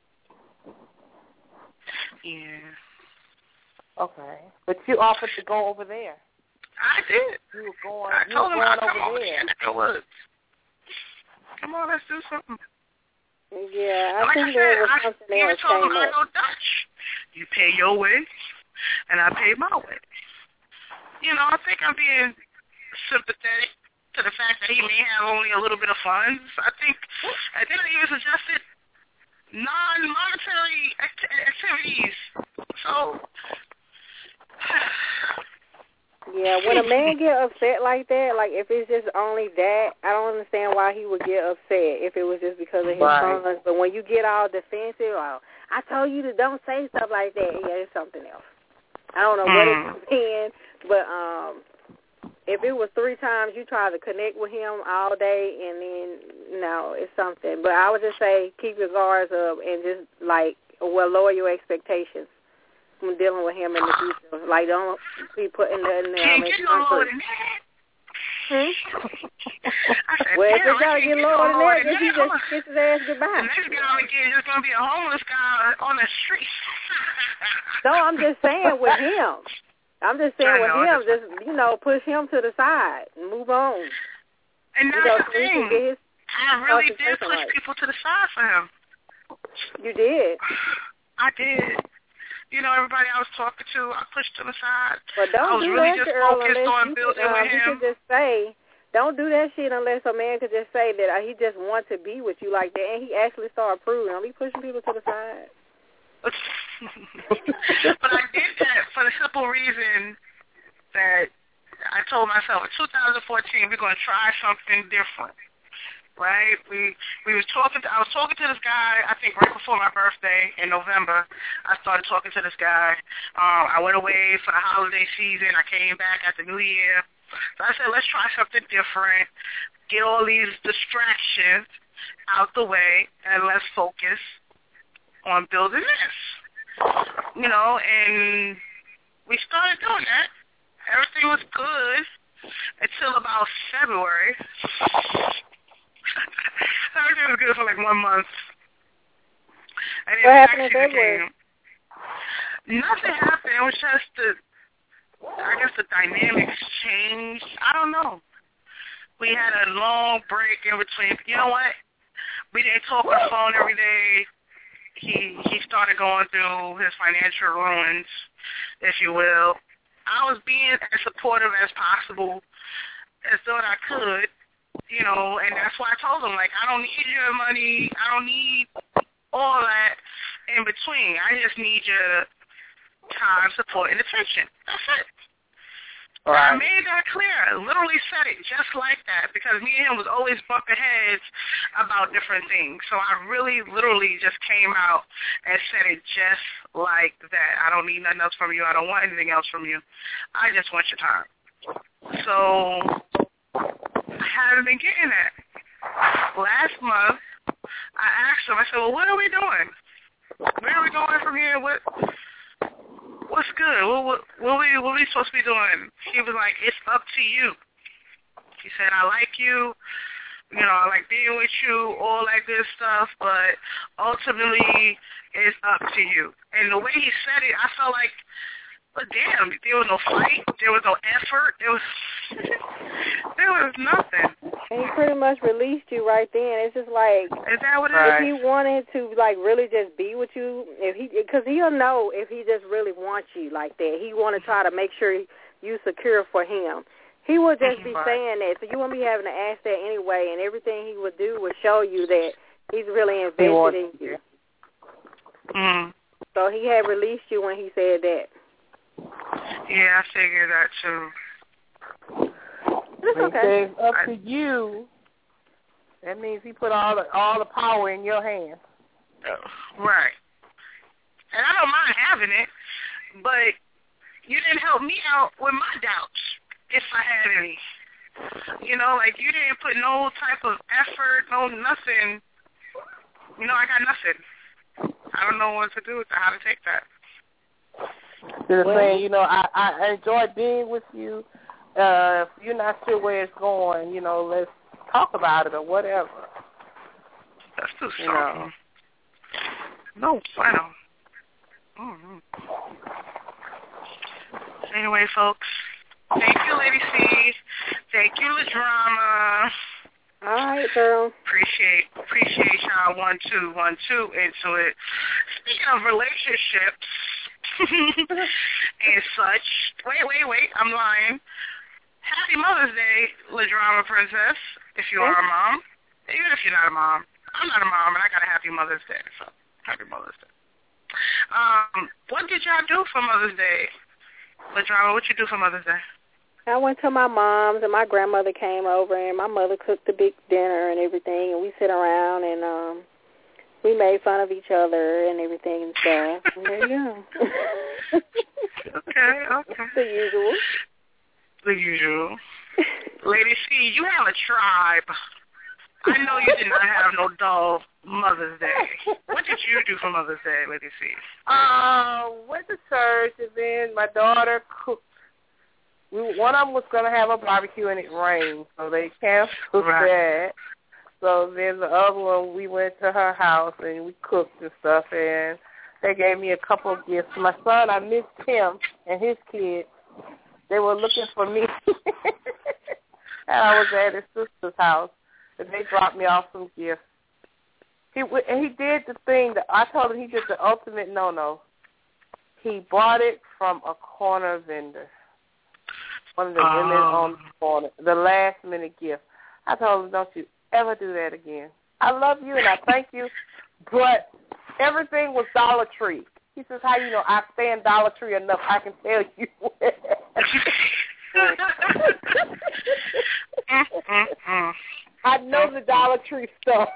Yeah. Okay. But you offered to go over there. I did. You were going, I you told were him, going I come over over there. there. Was. Come on, let's do something. Yeah, I like think I there said, was I something even else told him came I up. know Dutch. You pay your way, and I pay my way. You know, I think I'm being sympathetic to the fact that he may have only a little bit of funds. I think I think he even suggested non-monetary act- activities. So, yeah, when a man get upset like that, like if it's just only that, I don't understand why he would get upset if it was just because of his right. funds. But when you get all defensive, oh, I told you to don't say stuff like that. Yeah, it's something else. I don't know what mm. it's been, but um, if it was three times you try to connect with him all day, and then no, it's something. But I would just say keep your guards up and just like well lower your expectations from dealing with him in the future. Like don't be putting that in there. Can't get no lower than that. Hmm? said, well, if it gotta get lower than that, then he just kiss his ass goodbye. The next guy I'm getting is going to be a homeless guy on the street. No, I'm just saying with him. I'm just saying with him, just, you know, push him to the side and move on. And that's you know, the so thing. Get his I really did push right. people to the side for him. You did? I did. You know, everybody I was talking to, I pushed to the side. But don't I was do really that, just girl, focused on you building could, um, with him. You could just say, don't do that shit unless a man could just say that uh, he just wants to be with you like that, and he actually started proving. Don't be pushing people to the side. But I did that for the simple reason that I told myself in two thousand fourteen we're going to try something different. Right? We we was talking. To, I was talking to this guy. I think right before my birthday in November. I started talking to this guy. Um, I went away for the holiday season. I came back at the New Year. So I said, let's try something different. Get all these distractions out the way, and let's focus on building this. You know, and we started doing that. Everything was good until about February. Everything was good for like one month. And what happened in February? Became, nothing happened. It was just the, I guess the dynamics changed. I don't know. We had a long break in between. You know what? We didn't talk on the phone every day. He he started going through his financial ruins, if you will. I was being as supportive as possible, as though I could. You know, and that's why I told him, like, I don't need your money. I don't need all that in between. I just need your time, support, and attention. That's it. Right. I made that clear. I literally said it just like that because me and him was always bumping heads about different things. So I really literally just came out and said it just like that. I don't need nothing else from you. I don't want anything else from you. I just want your time. So I haven't been getting that. Last month, I asked him, I said, well, what are we doing? Where are we going from here? What What's good? What, what, what, we, what are we supposed to be doing? He was like, it's up to you. He said, I like you. You know, I like being with you, all that good stuff, but ultimately, it's up to you. And the way he said it, I felt like, but damn, there was no fight, there was no effort, there was there was nothing. And he pretty much released you right then. It's just like, is that what it if is? he wanted to like really just be with you, if he, because he'll know if he just really wants you like that. He want to try to make sure you secure for him. He would just be right. saying that, so you won't be having to ask that anyway. And everything he would do would show you that he's really invested in you. Mm. So he had released you when he said that. Yeah, I figured that too. It's okay. He says up to you. That means he put all the all the power in your hands. Right. And I don't mind having it, but you didn't help me out with my doubts, if I had any. You know, like you didn't put no type of effort, no nothing. You know, I got nothing. I don't know what to do with that, how to take that. Just well, saying, you know, I, I enjoy being with you. Uh, if you're not sure where it's going, you know, let's talk about it or whatever. That's too You something. No, bueno. Mm-hmm. Anyway, folks, thank you, Lady C. Thank you, La Drama. All right, girl. Appreciate appreciate y'all one two one two into it. Speaking of relationships and such, wait wait wait, I'm lying. Happy Mother's Day, La Drama Princess. If you are a mom, even if you're not a mom, I'm not a mom, and I got a happy Mother's Day. So happy Mother's Day. Um, what did y'all do for Mother's Day, La Drama? What you do for Mother's Day? I went to my mom's, and my grandmother came over, and my mother cooked a big dinner and everything, and we sit around, and um, we made fun of each other and everything and stuff. And there you go. Okay, okay. The usual. The usual. Lady C, you have a tribe. I know you did not have no dull Mother's Day. What did you do for Mother's Day, Lady C? Uh, went to church, and then my daughter cooked. We, one of them was going to have a barbecue, and it rained, so they canceled Right. that. So then the other one, we went to her house, and we cooked and stuff, and they gave me a couple of gifts. My son, I missed him and his kids. They were looking for me, and I was at his sister's house, and they dropped me off some gifts. He and he did the thing that I told him he did the ultimate no-no. He bought it from a corner vendor, one of the Oh. women on the corner, the last-minute gift. I told him, don't you ever do that again. I love you and I thank you, but everything was Dollar Tree. He says, how you know I stay in Dollar Tree enough, I can tell you where. I know the Dollar Tree stuff.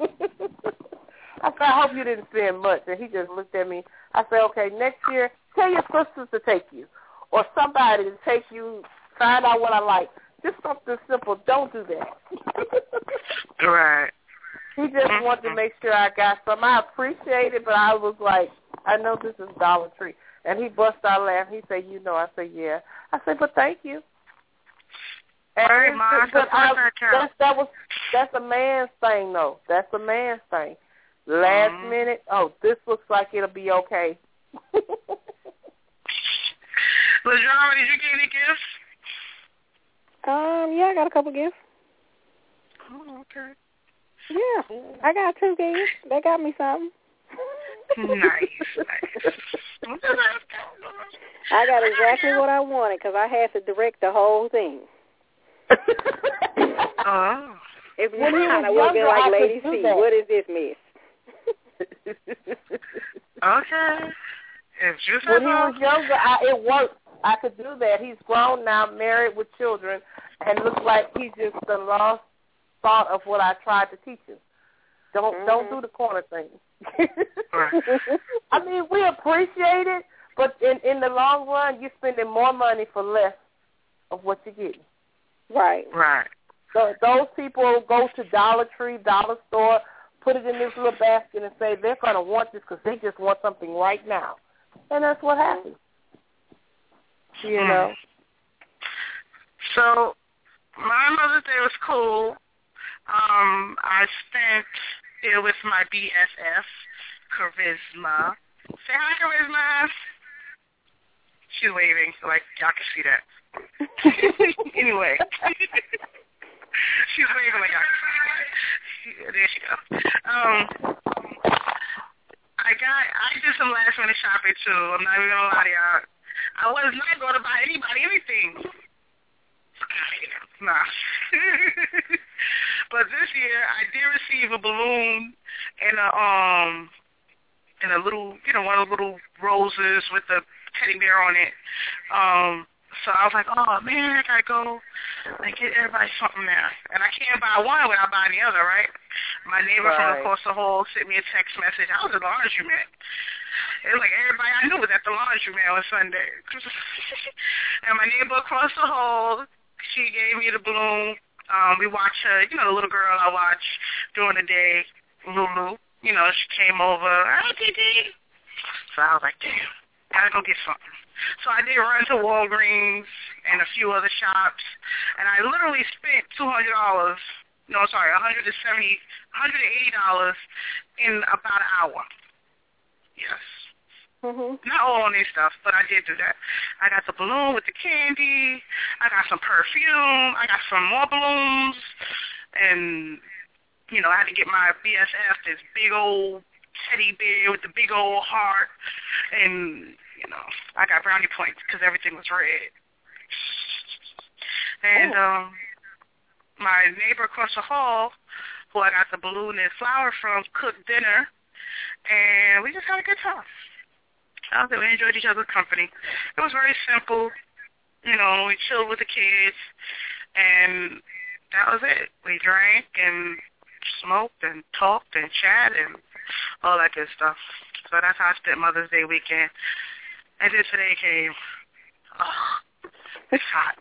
I said, I hope you didn't spend much. And he just looked at me. I said, okay, next year, tell your sisters to take you or somebody to take you, find out what I like. Just something simple. Don't do that. Right. He just wanted to make sure I got some. I appreciate it, but I was like, I know this is Dollar Tree. And he bust out laughing. He said, you know. I said, yeah. I said, but thank you. And All right, Ma, but I, that that's, that was, that's a man's thing, though. That's a man's thing. Last Mm-hmm. minute, oh, this looks like it'll be okay. La Drama, did you get any gifts? Um, yeah, I got a couple gifts. Oh, okay. Yeah, I got two gifts. They got me something. Nice, nice. I got exactly what I wanted because I had to direct the whole thing. Oh. If When you not, was I would have been younger, I like, could Lady do C, that. what is this mess? Okay. If you said When he was younger, I, it worked. I could do that. He's grown now, married with children, and looks like he just the lost thought of what I tried to teach him. Don't Mm-hmm. don't do the corner thing. I mean, we appreciate it, but in in the long run, you're spending more money for less of what you're getting. Right. Right. So those people go to Dollar Tree, Dollar Store, put it in this little basket and say they're going to want this because they just want something right now. And that's what happens. You Mm. know? So my Mother's Day was cool. Um, I spent it with my B F F, Charisma. Say hi, Charisma. She's waving, so like y'all can see that. Anyway. She's waving like y'all can see that. She, there she goes. Um, I got, I did some last minute shopping too. I'm not even gonna lie to y'all. I was not going to buy anybody anything. Nah. But this year I did receive a balloon and a um and a little, you know, one of the little roses with the teddy bear on it. Um, so I was like, oh man, I gotta go and get everybody something now. And I can't buy one without buying the other, right? My neighbor Right. from across the hall sent me a text message. I was at the laundromat. It was like everybody I knew was at the laundromat on Sunday. And my neighbor across the hall, she gave me the balloon. Um, we watch her, you know, the little girl I watch during the day, Lulu. You know, she came over. Hi, Gigi. So I was like, damn, gotta go get something. So I did run to Walgreens and a few other shops, and I literally spent two hundred dollars no, sorry, one hundred seventy, one hundred eighty dollars in about an hour. Yes. Mm-hmm. Not all on this stuff, but I did do that. I got the balloon with the candy. I got some perfume. I got some more balloons. And, you know, I had to get my B S F, this big old teddy bear with the big old heart. And, you know, I got brownie points because everything was red. And um, my neighbor across the hall, who I got the balloon and flower from, cooked dinner, and we just had a good time. I think we enjoyed each other's company. It was very simple. You know, we chilled with the kids, and that was it. We drank and smoked and talked and chatted and all that good stuff. So that's how I spent Mother's Day weekend. And then today came. Oh, it's hot.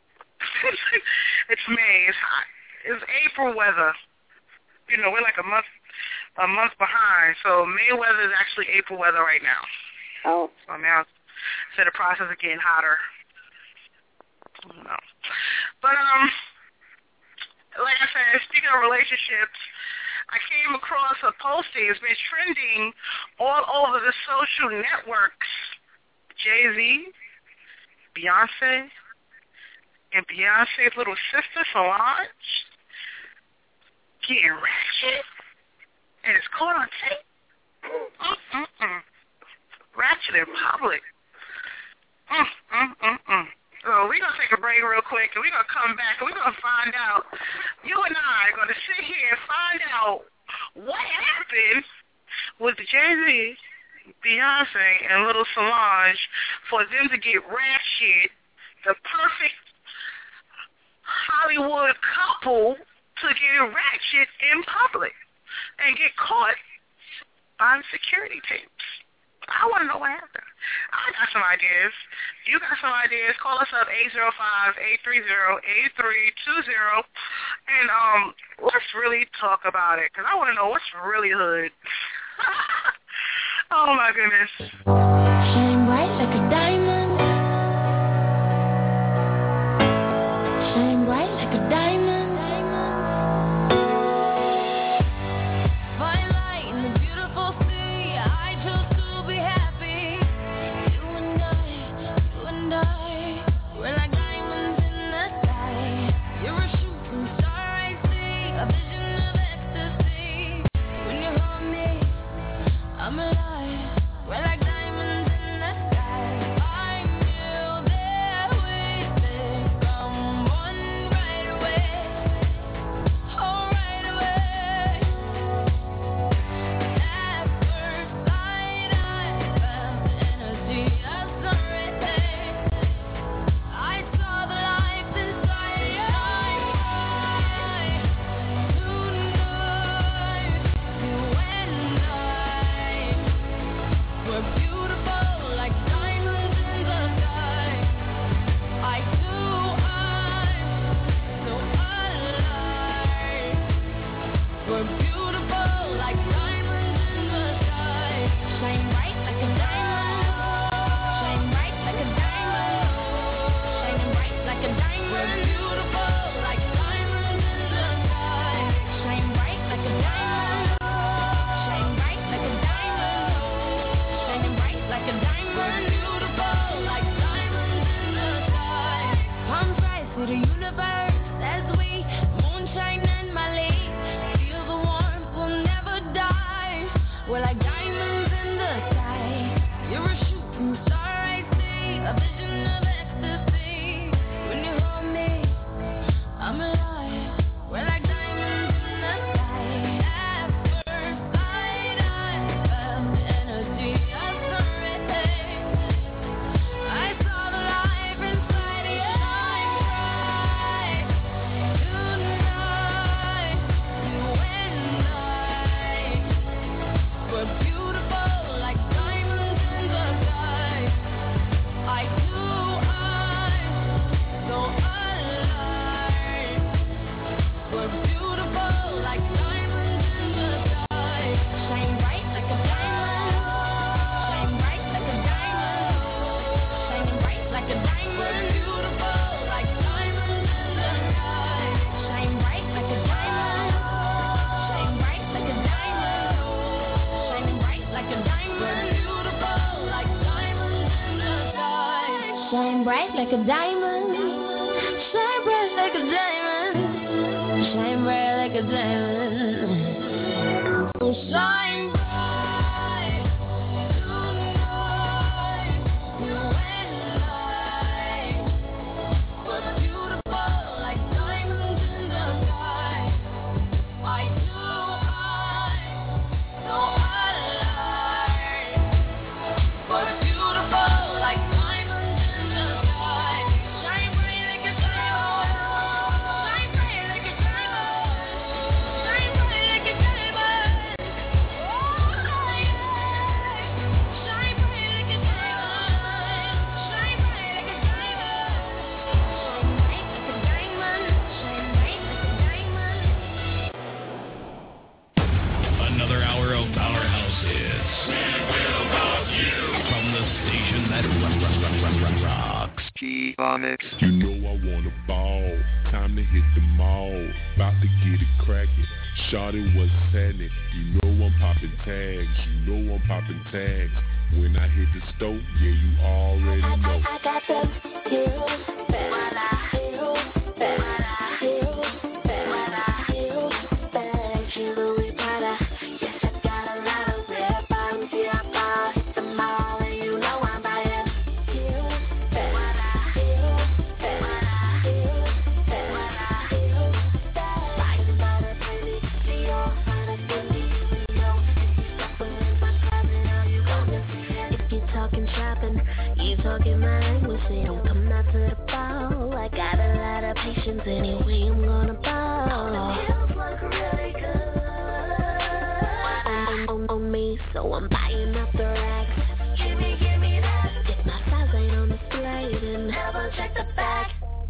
It's May. It's hot. It's April weather. You know, we're like a month, a month behind. So May weather is actually April weather right now. Oh. So now it's in the process of getting hotter. You know. But um, like I said, speaking of relationships, I came across a posting. It's been trending all over the social networks. Jay-Z, Beyonce, and Beyonce's little sister, Solange, getting ratchet, and it's caught on tape. Mm-mm-mm. Ratchet in public. Mm-mm-mm-mm. So we're going to take a break real quick, and we're going to come back, and we're going to find out, you and I are going to sit here and find out what happened with Jay-Z, Beyonce, and little Solange for them to get ratchet, the perfect Hollywood couple to get ratchet in public and get caught on security tapes. I want to know what happened. I got some ideas. You got some ideas. Call us up eight zero five, eight three zero, eight three two zero and um, let's really talk about it because I want to know what's really hood. Oh, my goodness. Shine bright like a diamond. Shine bright like a diamond. Fine light in the beautiful sea. I chose to be happy. You and I, you and I, we're like diamonds in the sky. You're a shooting star I see, a vision of ecstasy. When you hold me, I'm alive. We're like diamonds. Shine bright like a diamond. Shine bright like a diamond. Shine bright like a diamond. Oh, shine bright tonight. You and I were beautiful like diamonds in the sky. Eye to eye, no lie. We're beautiful like diamonds in the sky. Shine bright like a diamond. Shine bright like a diamond. Shine bright like a diamond. Oh, yeah. Shine bright like a diamond. Shine bright like a diamond. Shine bright like a diamond. Shine bright like a diamond. Another hour of Powerhouse hits. We will rock you. From the station that run, run, run, run, run, rocks. Keep on it. You know I wanna ball. Time to hit the mall. About to get it crackin'. Shawty, what's happening? You know I'm popping tags. You know I'm popping tags. When I hit the stove, yeah, you already know. I got them heels, bad heels, bad heels, bad heels, bad jewelry, Prada. Yes, I got a lot of red bottoms. Yeah, I ball, hit the mall, and you know I'm buying heels, bad heels, bad heels, bad heels, bad butter, baby. Dior, Prada, Fendi, Leo. If you suffer in my closet, all you gonna see it. If you talking shopping, you talking my language. Say don't come out to the ball. I got a lot of patience anyway. I'm gonna ball. All the heels look really good on, on, on me, so I'm buying up the racks. Give me, give me that. If my size ain't on display, then double check the back.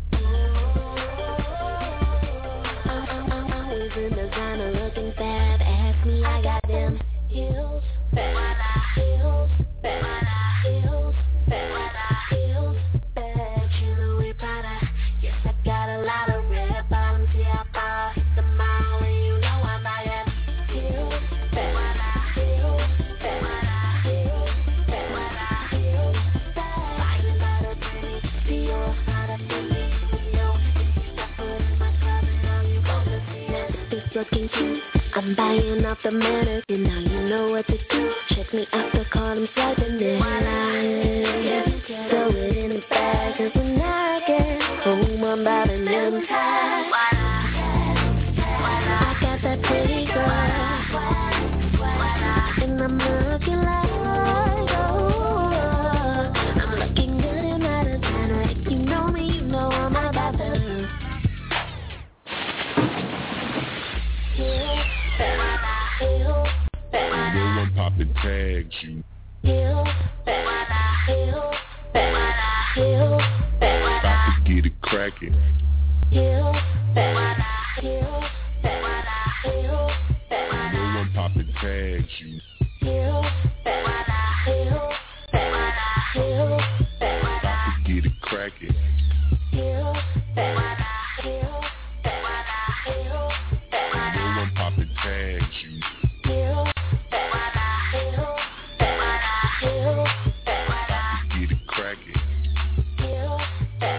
I'm, I'm, I'm always in designer looking bad. Ask me, I got them heels, bad heels, bad heels, bad heels, bad jewelry, Prada. Yes, I got a lot of red bottoms. Yeah, I ball, hit the mall, and you know I'm buying heels, bad heels, bad heels, bad heels, buying butter, baby. Dior, Prada, Fendi, Leo. If you step foot in my closet, all you gonna see is this looking cute. I'm buying off the mannequin, now you know what to do. Check me out the card, I'm swiping it. Throw it in the bag, cause when I get home, I'm about to them tight. I got that pretty girl, and I'm looking like, oh, I'm looking good and out of China. If you know me, you know I'm about them. Heels, bad heels, You know I'm popping tags. You heels, bad heels, bad heels, about bad to get it crackin'. heels, bad heels, bad heels, You know I'm popping tags. You heels, bad heels, bad heels, about to get it crackin'. heels, bad heels, bad heels, You know I'm popping tags. You heels, bad heels, bad heels, about to get it crackin'. heels, bad.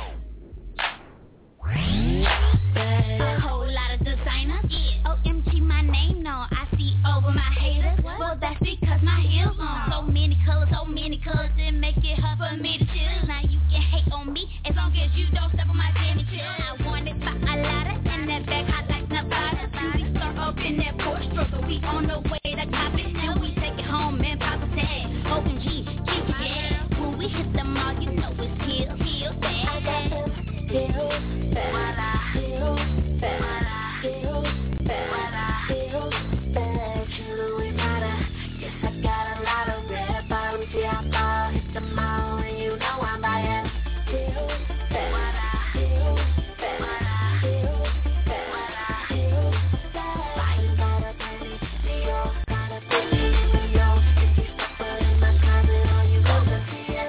A whole lot of designer. Yeah. O M G, my name, no. I see over my haters. Well, that's because my heels on. So many colors, so many colors, it make it hard for me to choose. Now you can hate on me as long as you don't step on my Jimmy Choo. I want it by a ladder and that back hot like Nevada. We start up in that porch struggle. We on the way to cop it and we take it home and pop a tag. O M G, keep it yeah. When we hit the mall, you know it's heels, heels, bad. Heels, bad heels, bad heels, bad heels, bad jewelry, Prada. Yes, I got a lot of red bottoms. Yeah, I ball, hit the mall, and you know I'm buying heels, bad heels, bad heels, bad heels, buying butter, baby. Dior, Prada, Fendi, Leo. If you step foot in my closet, all you gonna see is.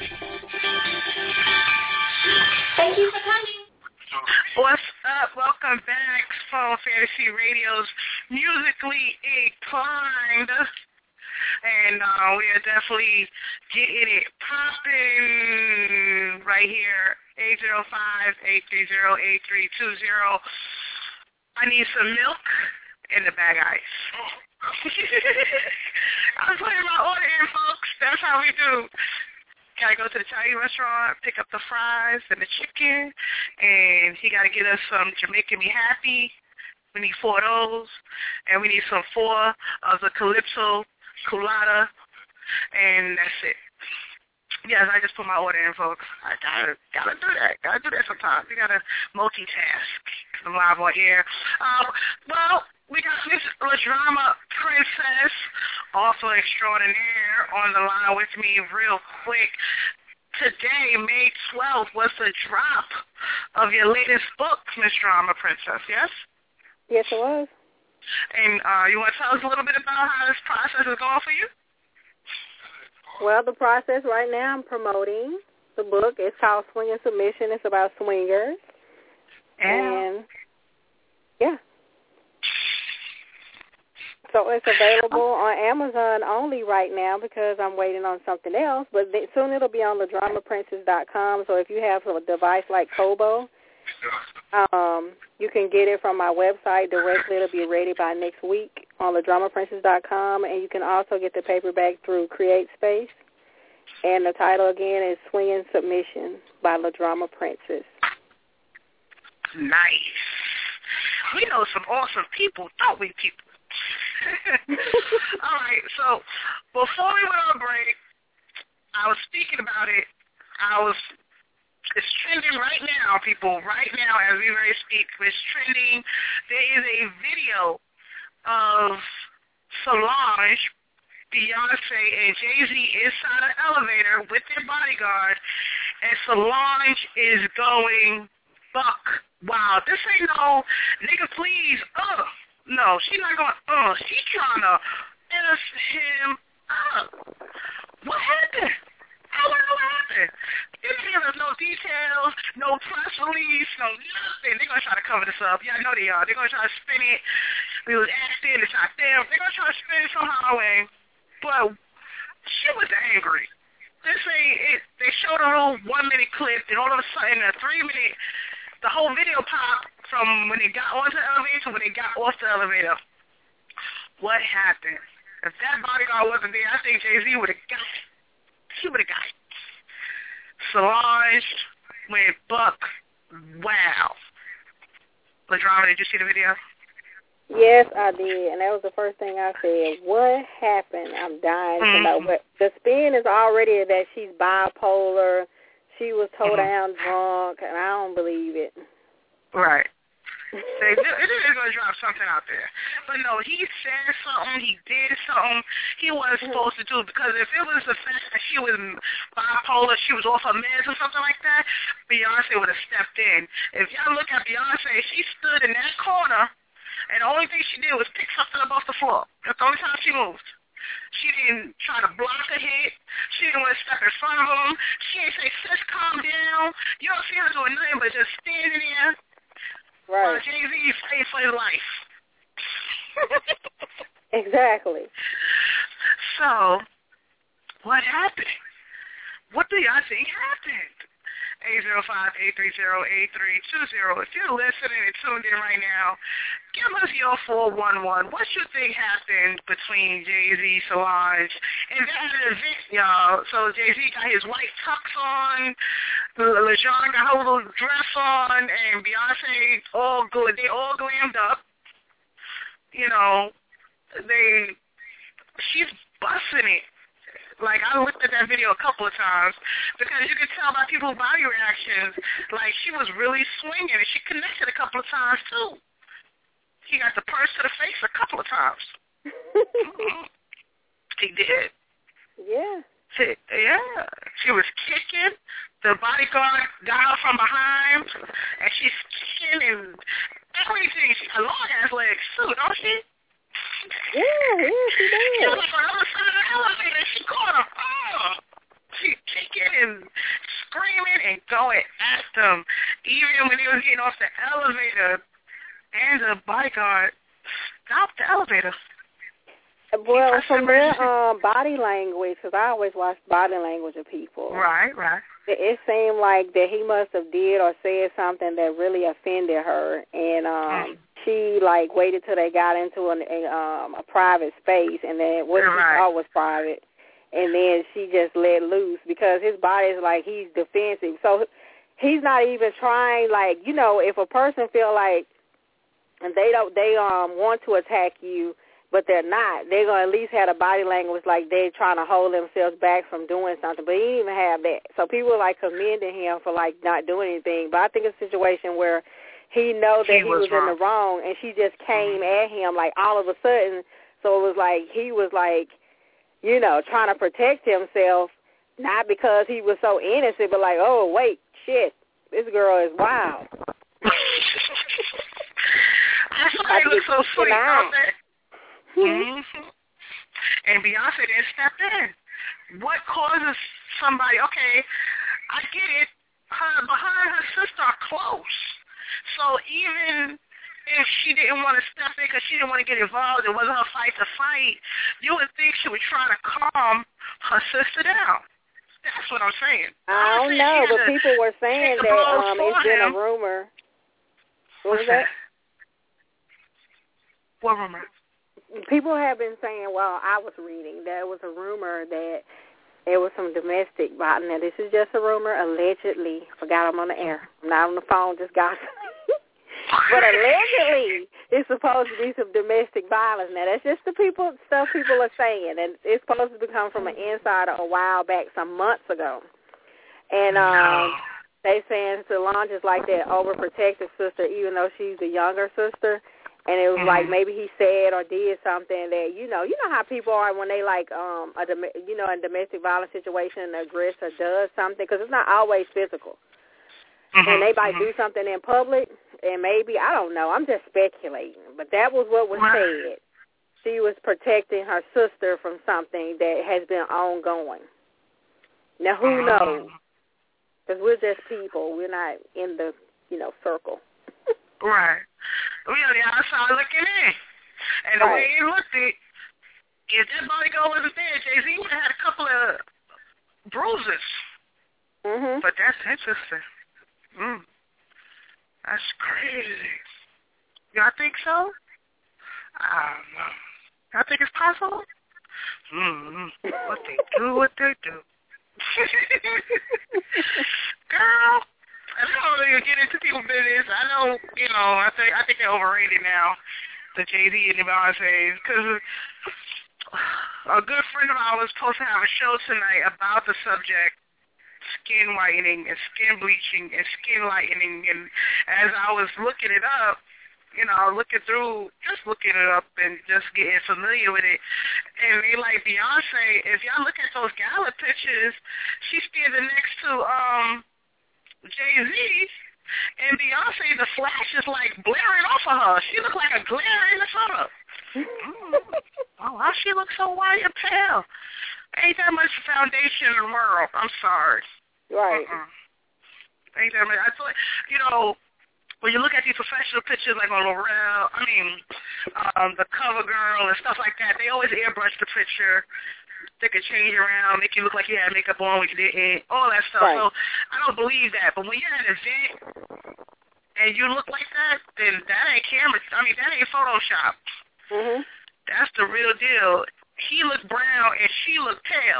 Thank you for coming. What's up? Welcome back, Fall Fantasy Radio's Musically Inclined. And uh, we are definitely getting it popping. right here, eight zero five, eight three zero, eight three two zero. I need some milk and the bag ice. I'm putting my order in, folks. That's how we do. Gotta go to the Chinese restaurant, pick up the fries and the chicken, and he gotta get us some Jamaican Me Happy. We need four of those, and we need some four of the Calypso Colada, and that's it. Yes, I just put my order in, folks. I gotta gotta do that. Gotta do that sometimes. You gotta multitask. I'm live on air. Um, well, we got Miss LaDrama Princess, also extraordinaire, on the line with me real quick. Today, May twelfth, was the drop of your latest book, Miss Drama Princess, yes? Yes, it was. And uh, you want to tell us a little bit about how this process is going for you? Well, the process right now, I'm promoting the book. It's called Swinging Submission. It's about swingers. Yeah. And, yeah. So it's available on Amazon only right now because I'm waiting on something else. But th- soon it'll be on the drama princess dot com. So if you have a device like Kobo, um, you can get it from my website directly. It'll be ready by next week on the drama princess dot com. And you can also get the paperback through CreateSpace. And the title, again, is Swinging Submission by LaDrama Princess. Nice. We know some awesome people, don't we, people? All right, so before we went on break, I was speaking about it. I was, it's trending right now, people, right now as we very speak. It's trending. There is a video of Solange, Beyonce, and Jay-Z inside an elevator with their bodyguard, and Solange is going buck. Wow, this ain't no nigga, please, ugh. No, she's not going, uh, she's trying to interest him up. What happened? I don't know what happened. They didn't give us no details, no press release, no nothing. They're going to try to cover this up. Yeah, I know they are. They're going to try to spin it. We was acting, it's not them. They're going to try to spin it somehow away. But she was angry. This ain't it. They showed a little one-minute clip, and all of a sudden, a three-minute, the whole video popped from when they got onto the elevator to when they got off the elevator. What happened? If that bodyguard wasn't there, I think Jay-Z would have got it. He would have got it. Solange went buck. Wow. LaDrama, did you see the video? Yes, I did, and that was the first thing I said. What happened? I'm dying to know. Mm-hmm. But the spin is already that she's bipolar. She was toe mm-hmm. down drunk, and I don't believe it. Right. They, it is going to drop something out there. But no, he said something, he did something he wasn't mm-hmm. supposed to do, because if it was the fact that she was bipolar, she was off her meds or something like that, Beyonce would have stepped in. If y'all look at Beyonce, she stood in that corner, and the only thing she did was pick something up off the floor. That's the only time she moved. She didn't try to block a hit. She didn't want to step in front of him. She didn't say, sis, calm down. You don't see her doing nothing but just standing there. Right. Uh, Jay-Z fighting for his life. Exactly. So, what happened? What do y'all think happened? eight zero five, eight three zero, eight three two zero. If you're listening and tuned in right now, give us your four one one. What you think happened between Jay-Z, Solange, and that event, y'all? So Jay-Z got his white tux on, LaJohn got her little dress on, and Beyonce all good. They all glammed up. You know, they, she's busting it. Like, I looked at that video a couple of times because you could tell by people's body reactions, like, she was really swinging, and she connected a couple of times, too. He got the purse to the face a couple of times. He did. Yeah. She, yeah. She was kicking. The bodyguard got her from behind, and she's kicking and everything. She got long-ass legs, too, don't she? Yeah, yeah, she did. She was like on the other side of the elevator, and she caught him. Oh. She kicking and screaming and going at them. Even when they was getting off the elevator, and the bodyguard stopped the elevator. Well, from their um, body language, because I always watch body language of people. Right, right. It, it seemed like that he must have did or said something that really offended her, and um, mm. she like waited till they got into an, a um, a private space, and then what right. she thought was private, and then she just let loose because his body is like he's defensive. So he's not even trying. Like you know, if a person feel like and they don't, they um want to attack you. But they're not. They're going to at least have a body language like they're trying to hold themselves back from doing something. But he didn't even have that. So people are, like, commending him for, like, not doing anything. But I think it's a situation where he knows that he, he was, was in the wrong, and she just came mm-hmm. at him, like, all of a sudden. So it was like he was, like, you know, trying to protect himself, not because he was so innocent, but like, oh, wait, shit, this girl is wild. I thought he looked so sweet, don't they? Mm-hmm. And Beyonce didn't step in. What causes somebody, okay, I get it, her, behind her sister are close. So even if she didn't want to step in because she didn't want to get involved, it wasn't her fight to fight, you would think she was trying to calm her sister down. That's what I'm saying. I don't know, but people were saying that um, it's been a rumor. What was that? What rumor? People have been saying, well, I was reading, there was a rumor that there was some domestic violence. Now, this is just a rumor, allegedly. I forgot I'm on the air. I'm not on the phone, just gossiping. But allegedly, it's supposed to be some domestic violence. Now, that's just the people stuff people are saying, and it's supposed to come from an insider a while back, some months ago. And um, they saying Solange is like that overprotective sister, even though she's the younger sister. And it was mm-hmm. like maybe he said or did something that, you know, you know how people are when they like, um, a dom- you know, in a domestic violence situation, the aggressor does something, because it's not always physical. Mm-hmm. And they might mm-hmm. do something in public, and maybe, I don't know, I'm just speculating. But that was what was said. She was protecting her sister from something that has been ongoing. Now, who mm-hmm. knows? Because we're just people. We're not in the, you know, circle. Right. We on the outside looking in. And the right. way he looked at, if that bodyguard wasn't there, Jay-Z would have had a couple of bruises. Mm-hmm. But that's interesting. Mm. That's crazy. Y'all think so? I don't know. Y'all think it's possible? Mm-hmm. What they do, what they do. Girl. I don't really get into people's business. I know, you know, I think I think they're overrated now, the Jay-Z and the Beyonce, because a good friend of mine was supposed to have a show tonight about the subject, skin whitening and skin bleaching and skin lightening. And as I was looking it up, you know, looking through, just looking it up and just getting familiar with it, and they like Beyonce, if y'all look at those gala pictures, she's standing next to, um, Jay-Z, and Beyonce, the flash is like blaring off of her. She looked like a glare in the sun. mm. Oh, how she looks so white and pale. Ain't that much foundation in the world. I'm sorry. Right. Uh-uh. Ain't that much. I thought, you know, when you look at these professional pictures like on L'Oreal, I mean, um, the cover girl and stuff like that, they always airbrush the picture. They could change around, make you look like you had makeup on when you didn't, all that stuff. Right. So I don't believe that. But when you're at an event and you look like that, then that ain't camera. I mean, that ain't Photoshop. Mm-hmm. That's the real deal. He looked brown and she looked pale.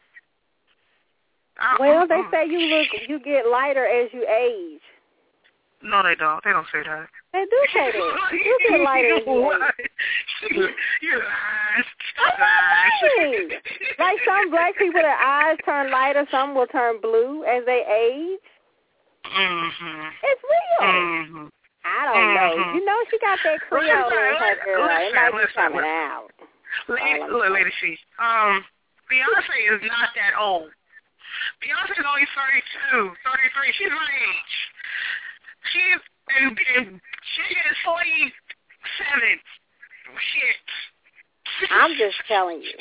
Uh, well, they say you look, you get lighter as you age. No, they don't. They don't say that. They do say that. You get lighter as you age. You're lying. Stop lying. Like some black people, their eyes turn lighter. Some will turn blue as they age. Mm-hmm. It's real. Mm-hmm. I don't mm-hmm. know. You know she got that Creole in her, girl. Listen, it might be listen, coming listen. out. Lady, look, Lady C. Um, Beyonce is not that old. Beyonce is only thirty-two, thirty-three. She's my age. She's and, and she is forty-seven. Shit. I'm just telling you.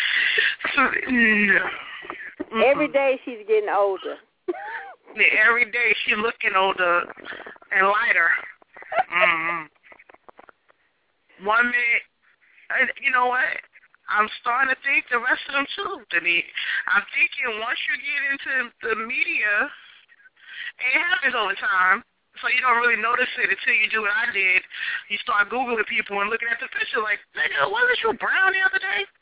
No. Mm-mm. Every day she's getting older. Yeah, every day she's looking older and lighter. Mm-hmm. One minute, you know what? I'm starting to think the rest of them too, Denise. I'm thinking once you get into the media, it happens over time, so you don't really notice it until you do what I did. You start Googling people and looking at the picture like, nigga, wasn't you brown the other day?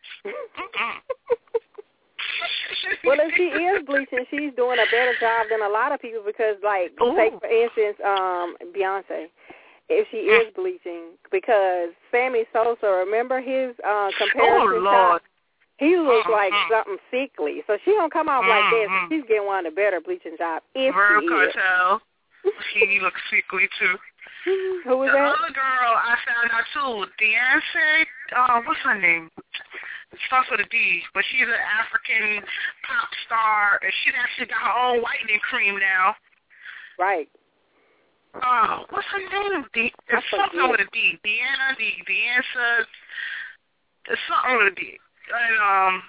Well, if she is bleaching, she's doing a better job than a lot of people because, like, Ooh. take, for instance, um, Beyonce. If she is bleaching, because Sammy Sosa, remember his uh, comparison oh, Lord. shot? He looks uh-huh. like something sickly. So she don't come off uh-huh. like that. So she's getting one of the better bleaching jobs. If Verb she is. Cartel. He looks sickly, too. Who was the that? The other girl I found out, too, Beyonce, uh, what's her name? It starts with a D, but she's an African pop star, and she's actually got her own whitening cream now. Right. Oh, what's her name? D- it's something with a D. Deanna, D. Deanna. It's something with a D. And um,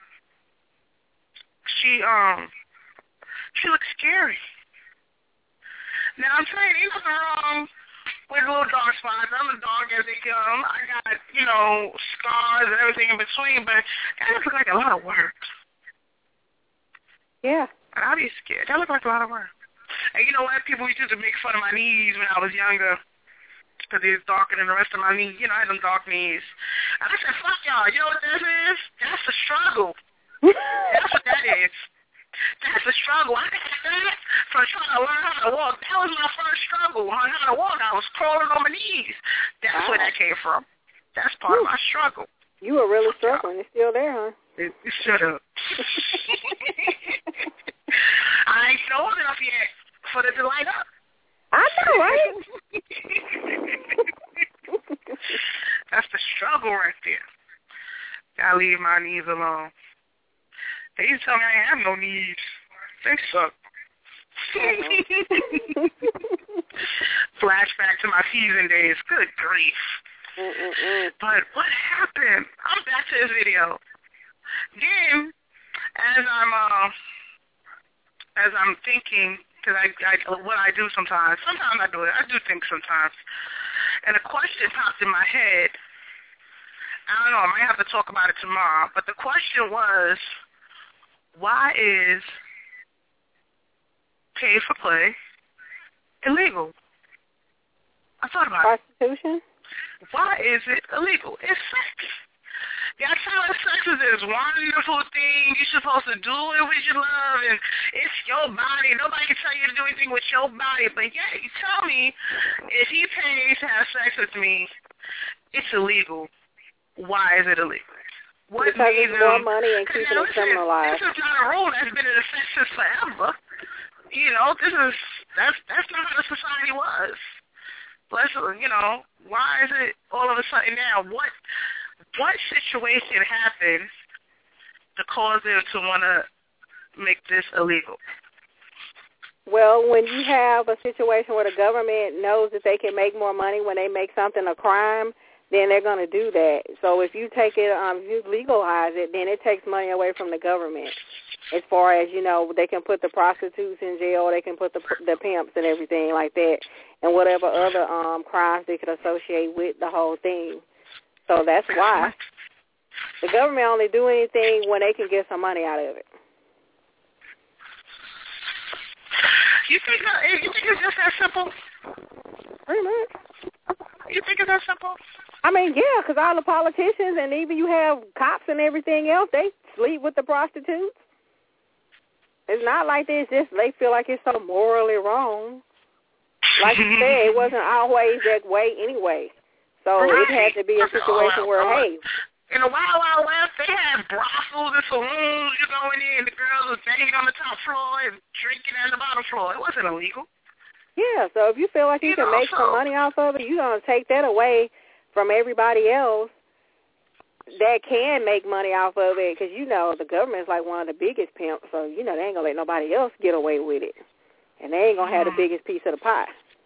she um, she looks scary. Now I'm saying ain't nothing wrong with little dark spots. I'm a dog as they come. I got you know scars and everything in between, but that looks like a lot of work. Yeah. And I'd be scared. That looks like a lot of work. And you know what? People used to make fun of my knees when I was younger because they was darker than the rest of my knees. You know, I had them dark knees. And I said, fuck y'all. You know what this is? That's the struggle. That's what that is. That's the struggle. I got that from trying to learn how to walk. That was my first struggle on how to walk. I was crawling on my knees. That's wow. where that came from. That's part Woo. of my struggle. You were really struggling. It's still there, huh? It, it, shut up. I ain't old enough yet for it to light up. I know, right? That's the struggle right there. Gotta leave my knees alone. They used to tell me I ain't have no knees. They suck. Uh-huh. Flashback to my season days. Good grief. Mm-mm-mm. But what happened? I'm back to this video. Then, as I'm uh, as I'm thinking, because I, I what I do sometimes, sometimes I do it. I do think sometimes, and a question popped in my head. I don't know. I might have to talk about it tomorrow. But the question was, why is pay for play illegal? I thought about Prostitution? it. Why is it illegal? It's sex. Y'all tell us sex is this wonderful thing. You're supposed to do it with your love, and it's your body. Nobody can tell you to do anything with your body. But yeah, you tell me, if he pays to have sex with me, it's illegal. Why is it illegal? What because it's more money and keeping a criminal alive. This is not a rule that's been in effect since forever. You know, this is that's that's not how the society was. Let's, you know, why is it all of a sudden now? What what situation happened to cause them to want to make this illegal? Well, when you have a situation where the government knows that they can make more money when they make something a crime, then they're going to do that. So if you take it, um, if you legalize it, then it takes money away from the government. As far as, you know, they can put the prostitutes in jail, they can put the the pimps and everything like that, and whatever other um crimes they could associate with the whole thing. So that's why the government only do anything when they can get some money out of it. You think that, you think it's just that simple? Pretty much. You think it's that simple? I mean, yeah, because all the politicians and even you have cops and everything else, they sleep with the prostitutes. It's not like this, just they feel like it's so morally wrong. Like you said, it wasn't always that way anyway. So right. it had to be a situation where, hey. In the Wild Wild West, they had brothels and saloons. You go in there and the girls was banging on the top floor and drinking on the bottom floor. It wasn't illegal. Yeah, so if you feel like you, you can know, make so. some money off of it, you're going to take that away from everybody else that can make money off of it, because, you know, the government's like one of the biggest pimps, so, you know, they ain't going to let nobody else get away with it. And they ain't going to have the biggest piece of the pie.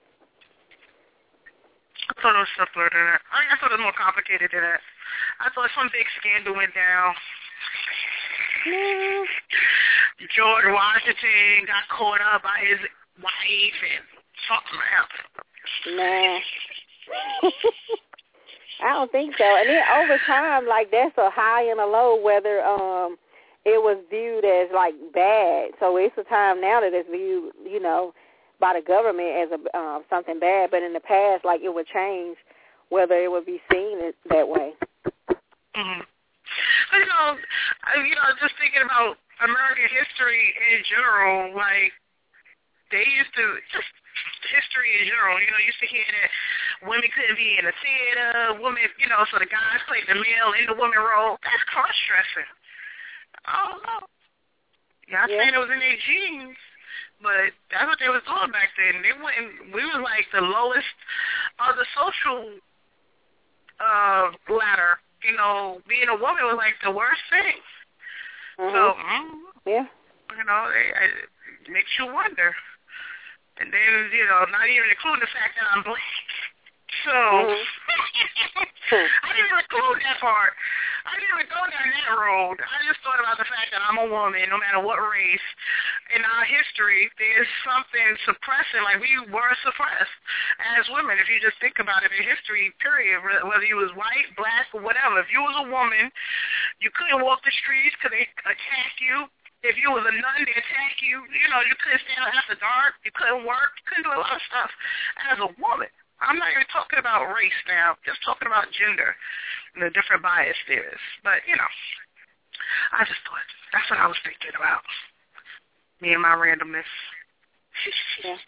I thought it was simpler than that. I mean, I thought it was more complicated than that. I thought some big scandal went down. Yeah. George Washington got caught up by his wife and something happened. Nah. I don't think so. And then over time, like, that's a high and a low, whether um it was viewed as, like, bad. So it's a time now that it's viewed, you know, by the government as a um, something bad. But in the past, like, it would change whether it would be seen it that way. Mm-hmm. You know, you know, just thinking about American history in general, like, they used to, just history in general, you know, used to hear that women couldn't be in the theater, women, you know, so the guys played the male and the woman role. That's cross-dressing. I don't know. Y'all yeah. saying it was in their genes, but that's what they was doing back then. They wouldn't, we was like the lowest of the social uh, ladder. You know, being a woman was like the worst thing. Mm-hmm. So, mm, yeah, you know, it, it makes you wonder. And then, you know, not even including the fact that I'm black. So, mm-hmm. I didn't even include that part. I didn't even go down that road. I just thought about the fact that I'm a woman, no matter what race. In our history, there's something suppressing, like we were suppressed as women. If you just think about it in history, period, whether you was white, black, or whatever. If you was a woman, you couldn't walk the streets because they attack you. If you was a nun, they attack you. You know, you couldn't stand out after dark. You couldn't work. You couldn't do a lot of stuff as a woman. I'm not even talking about race now. Just talking about gender and the different bias there is. But, you know, I just thought that's what I was thinking about. Me and my randomness. Yeah.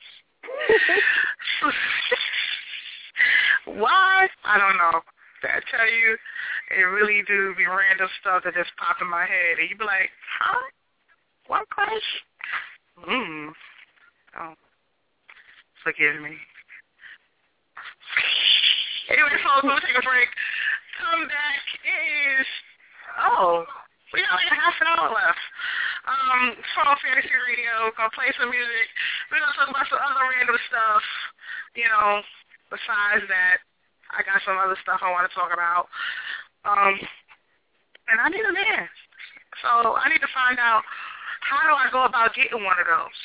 Why? I don't know. I tell you, it really do be random stuff that just pop in my head. And you be like, huh? What crush? Mmm. Oh. Forgive me. Anyway, folks, we'll take a break. Come back is, oh, we got like a half an hour left. Um, Fall Fantasy Radio, gonna play some music. We're gonna talk about some other random stuff, you know, besides that. I got some other stuff I want to talk about. Um, and I need a man. So I need to find out, how do I go about getting one of those?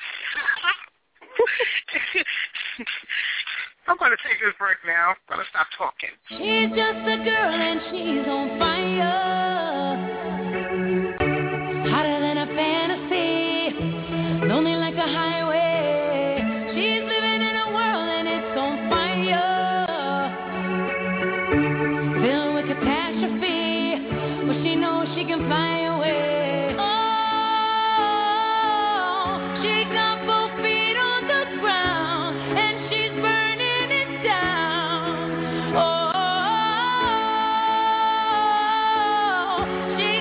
I'm going to take this break now. I'm going to stop talking. She's just a girl and she's on fire. Hotter than a fantasy. Lonely like a highway. She's living in a world and it's on fire. Filled with catastrophe. But she knows she can fly away. She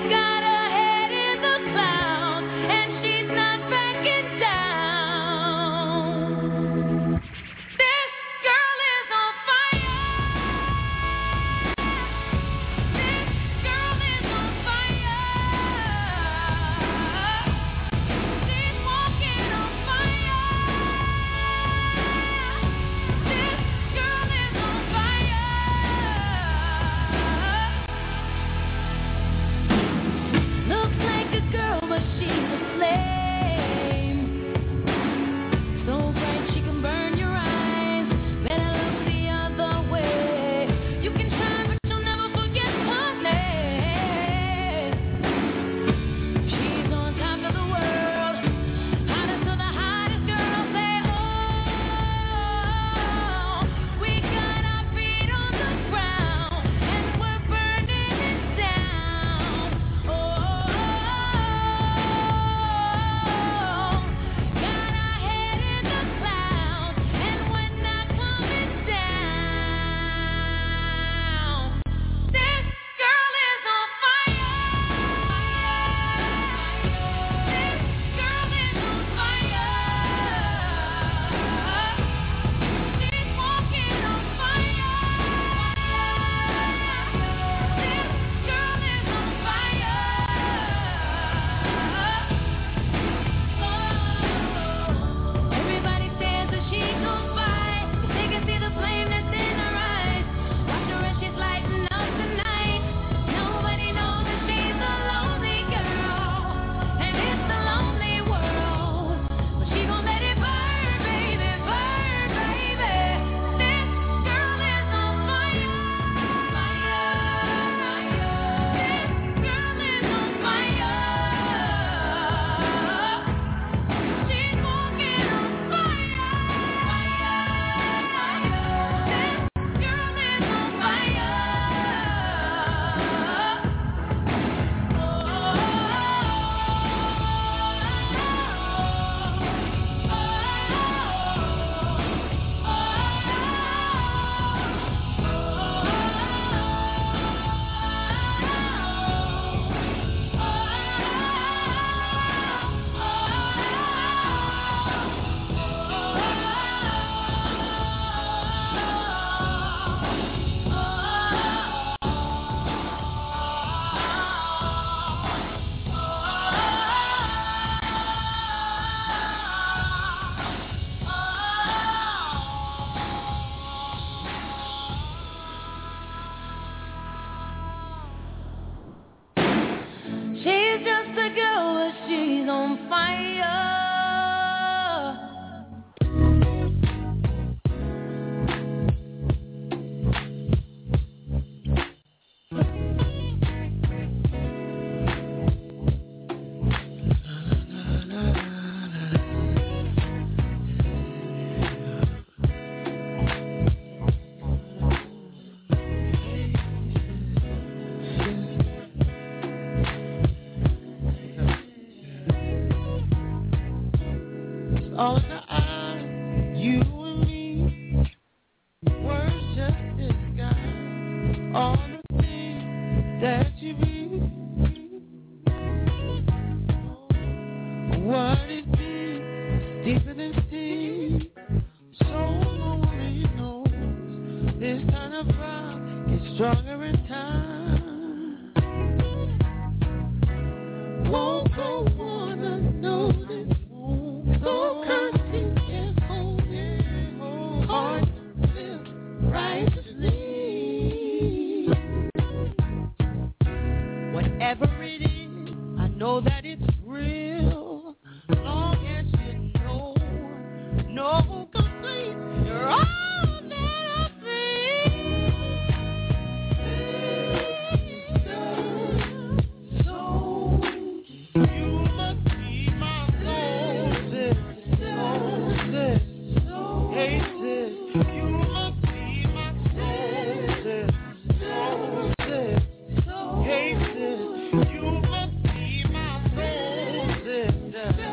all the I, you and me, words just disguise all the things that you be. What it be, deeper than sea, so lonely knows this kind of rock is stronger in time. Won't go wanna know this, won't go can't hold it, heart live righteously. Whatever it is, I know that it's real. Long as you know, no complete, you're all that I feel. So you must be my soul, sis, soul, sis, hey sis, you must be my soul, sis, soul, sis, hey sis, you must be my soul, sister.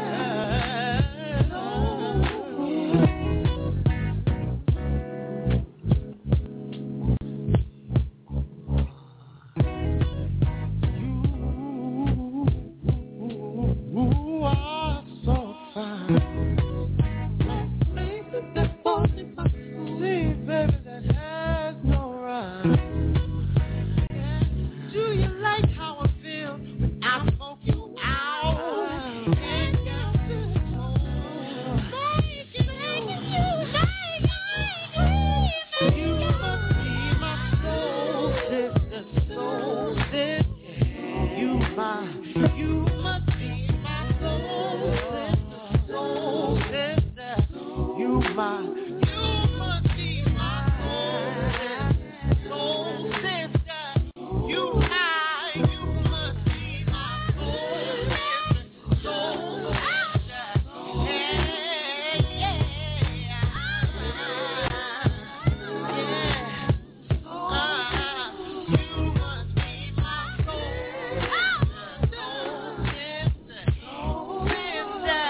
You are so fine. Places that only my see, baby, that has no rhyme. Do you like how I feel when I smoke you out? Can't get to the toe. Make you, make you, make you, you must be my soul, sister, soul, sister. You my, you must be my soul, sister, soul, sister. You my, you must be my soul, soul, sister. You my, you must be my soul, sister, soul, sister. Yeah, yeah, yeah. Ah, you must be my soul, soul, sister, soul, sister,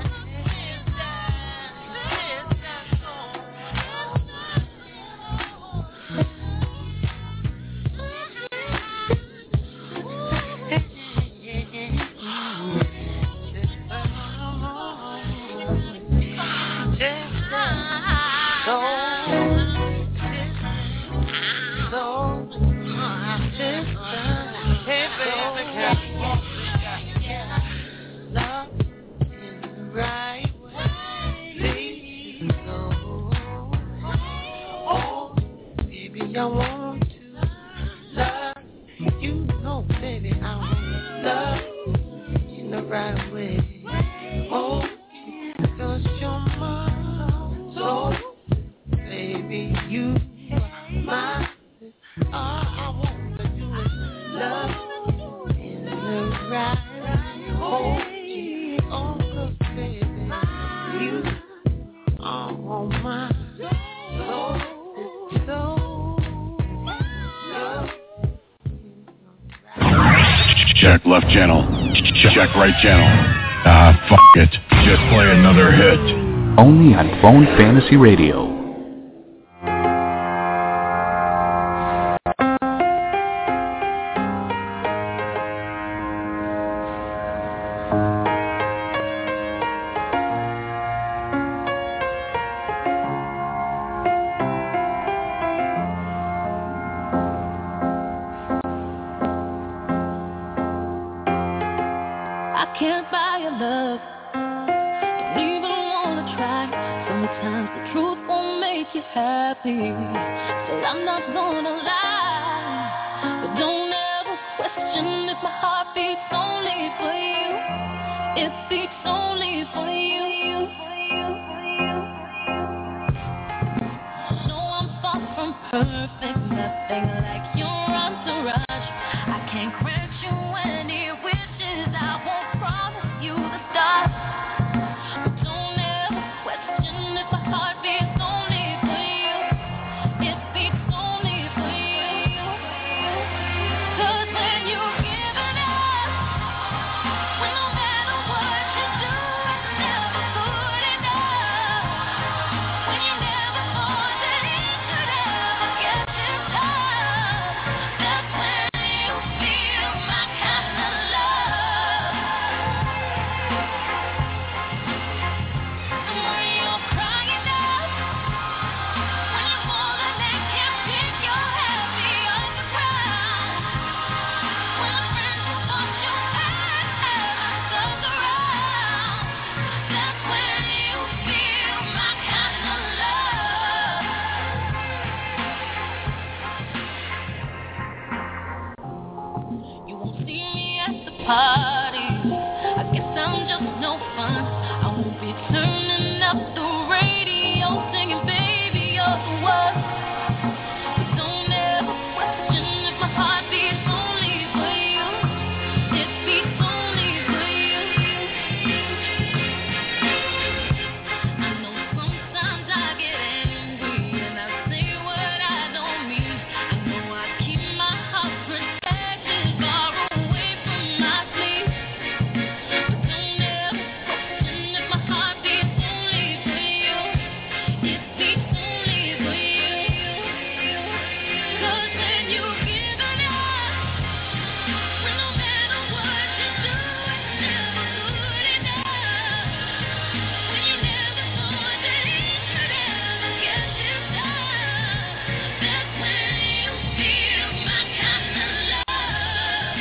I want to love you, know, baby, I want to love you in the right way. Oh, because you're my soul, baby, you are my. All I want to do is love in the right way. Oh, because baby, you are my soul, soul. Check left channel. Check right channel. Ah, fuck it. Just play another hit. Only on Phone Fantasy Radio. When no matter what you do, it's never party. I guess I'm just no fun. I won't be turning up the radio, singing, baby, you're the one. But don't ever question if my heart beats only for you. It beats only for you. I know sometimes I get angry and I say what I don't mean. I know I keep my heart protected far away from my sleep. But don't ever question if my heart beats only for you. It beats only for you. 'Cause when you give it up, when no matter what you do, it's never good enough. When you never thought that it could ever get this done, that's when you feel my kind of love.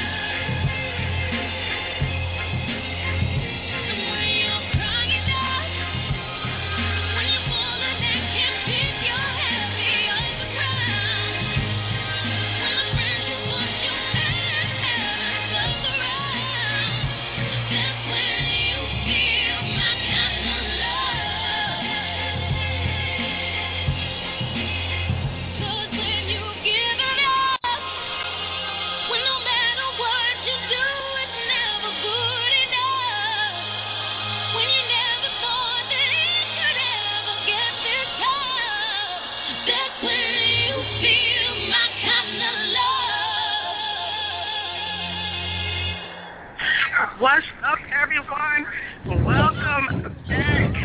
And when you're crying out, when you're falling and can't pick your head off the ground, when the friends you put your hand haven't stuck around, that's when you feel my kind of love. 'Cause when you give it up, when no matter what you do, it's never good enough. When you never thought that it could ever get this tough, that's when you feel my kind of love. What's up, everyone? Welcome back.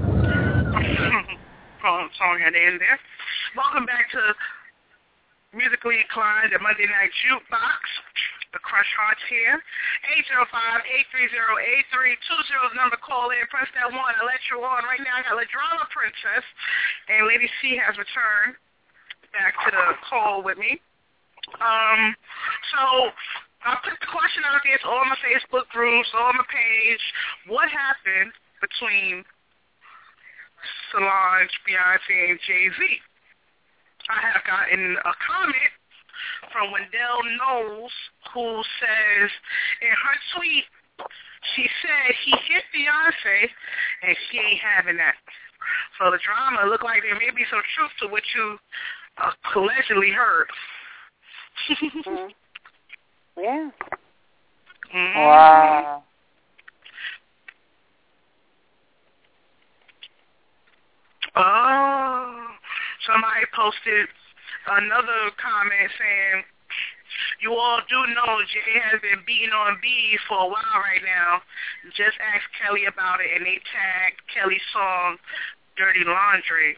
Phone song had to end there. Welcome back to Musically Inclined, the Monday Night Jukebox. The Crush Hearts here. eight zero five, eight three zero, eight three two zero is the number. Call in. Press that one. I'll let you on. Right now, I got La Drama Princess, and Lady C has returned back to the call with me. Um, so I put the question out there. It's all on my Facebook groups, all on my page. What happened between Solange, Beyonce, and Jay-Z? I have gotten a comment from Wendell Knowles, who says in her tweet, she said he hit Beyonce, and she ain't having that. So the drama looked like there may be some truth to what you uh, allegedly heard. mm-hmm. Yeah. Mm-hmm. Wow. Oh, somebody posted another comment saying, you all do know Jay has been beating on B for a while right now. Just ask Kelly about it, and they tagged Kelly's song Dirty Laundry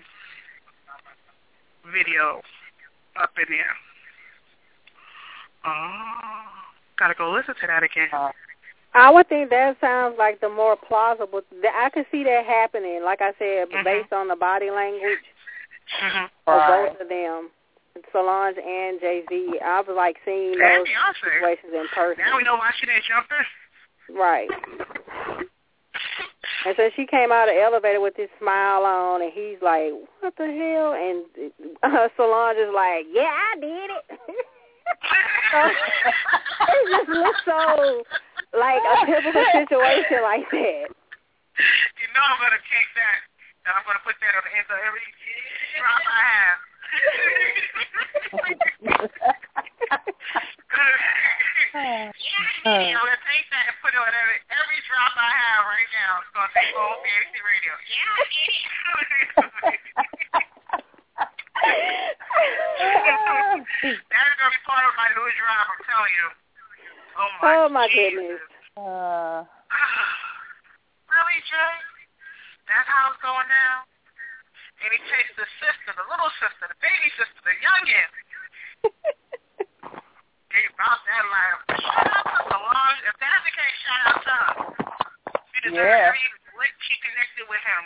video up in there. Oh, gotta go listen to that again. I would think that sounds like the more plausible. I could see that happening, like I said, mm-hmm. based on the body language mm-hmm. of right. both of them, Solange and Jay-Z. I was like seeing and those Beyonce. situations in person. Now we know why she didn't jump in. Right. And so she came out of the elevator with this smile on, and he's like, what the hell? And uh, Solange is like, yeah, I did it. So, it just looks so like a typical situation like that. You know I'm going to take that, and I'm going to put that on the end of every drop I have. Yeah, I'm going to take that and put it on every, every drop I have right now. It's going to say Soul Fantasy Radio. Yeah, I did it. That is going to be part of my new drop, I'm telling you. Oh, my, oh my Jesus. goodness. Uh, Really, Jay? That's how it's going down? And he takes the sister, the little sister, the baby sister, the youngin. He about that life. Shout out to Solange. If that's the case, shout out to her. She deserves yeah. every lick she connected with him.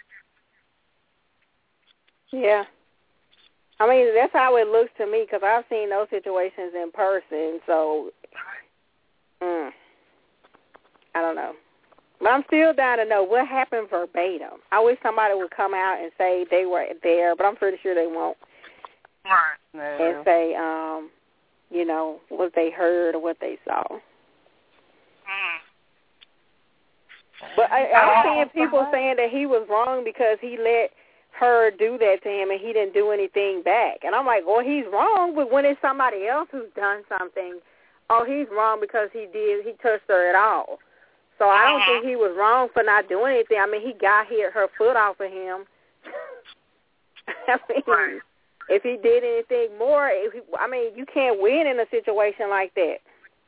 Yeah. I mean, that's how it looks to me, because I've seen those situations in person, so mm, I don't know. But I'm still down to know what happened verbatim. I wish somebody would come out and say they were there, but I'm pretty sure they won't. Right. no. And say, um, you know, what they heard or what they saw. Mm. But I, I'm seeing people saying that he was wrong because he let her do that to him and he didn't do anything back. And I'm like, well, he's wrong, but when it's somebody else who's done something, oh, he's wrong because he did, he touched her at all. So I don't think he was wrong for not doing anything. I mean, he got hit her foot off of him. I mean, right. If he did anything more, if he, I mean, you can't win in a situation like that.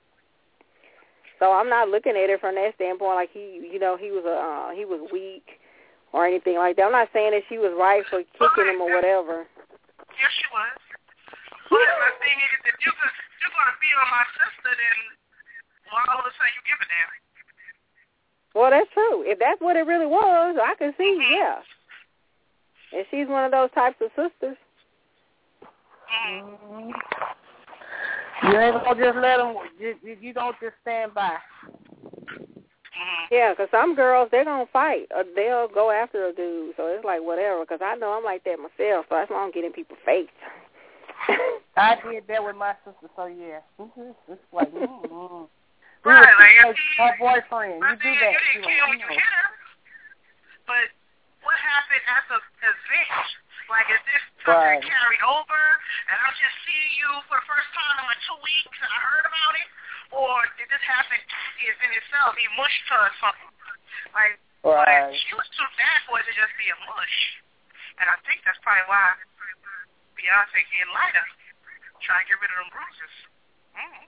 So I'm not looking at it from that standpoint, like he, you know, he was a, uh, he was weak or anything like that. I'm not saying that she was right for kicking him or whatever. Yes, she was. But the thing is, if you could, you're going to be on my sister, then why all of a sudden you give a damn? Well, that's true. If that's what it really was, I can see, mm-hmm. yeah. And she's one of those types of sisters. Mm-hmm. You ain't gonna just let them. You, you don't just stand by. Mm-hmm. Yeah, because some girls, they're gonna fight or they'll go after a dude. So it's like whatever. Because I know I'm like that myself. So that's why I'm getting people's face. I did that with my sister. So yeah, mm-hmm. It's like mm-hmm. right, like her boyfriend. You do that. You didn't kill when you hit her. But what happened at the event? Like, is this something right. carried over, and I'm just seeing you for the first time in like two weeks, and I heard about it? Or did this happen in itself? He mushed her or something? Like, right. she was too bad for it to just be a mush. And I think that's probably why Beyonce getting lighter, trying to get rid of them bruises. Mm.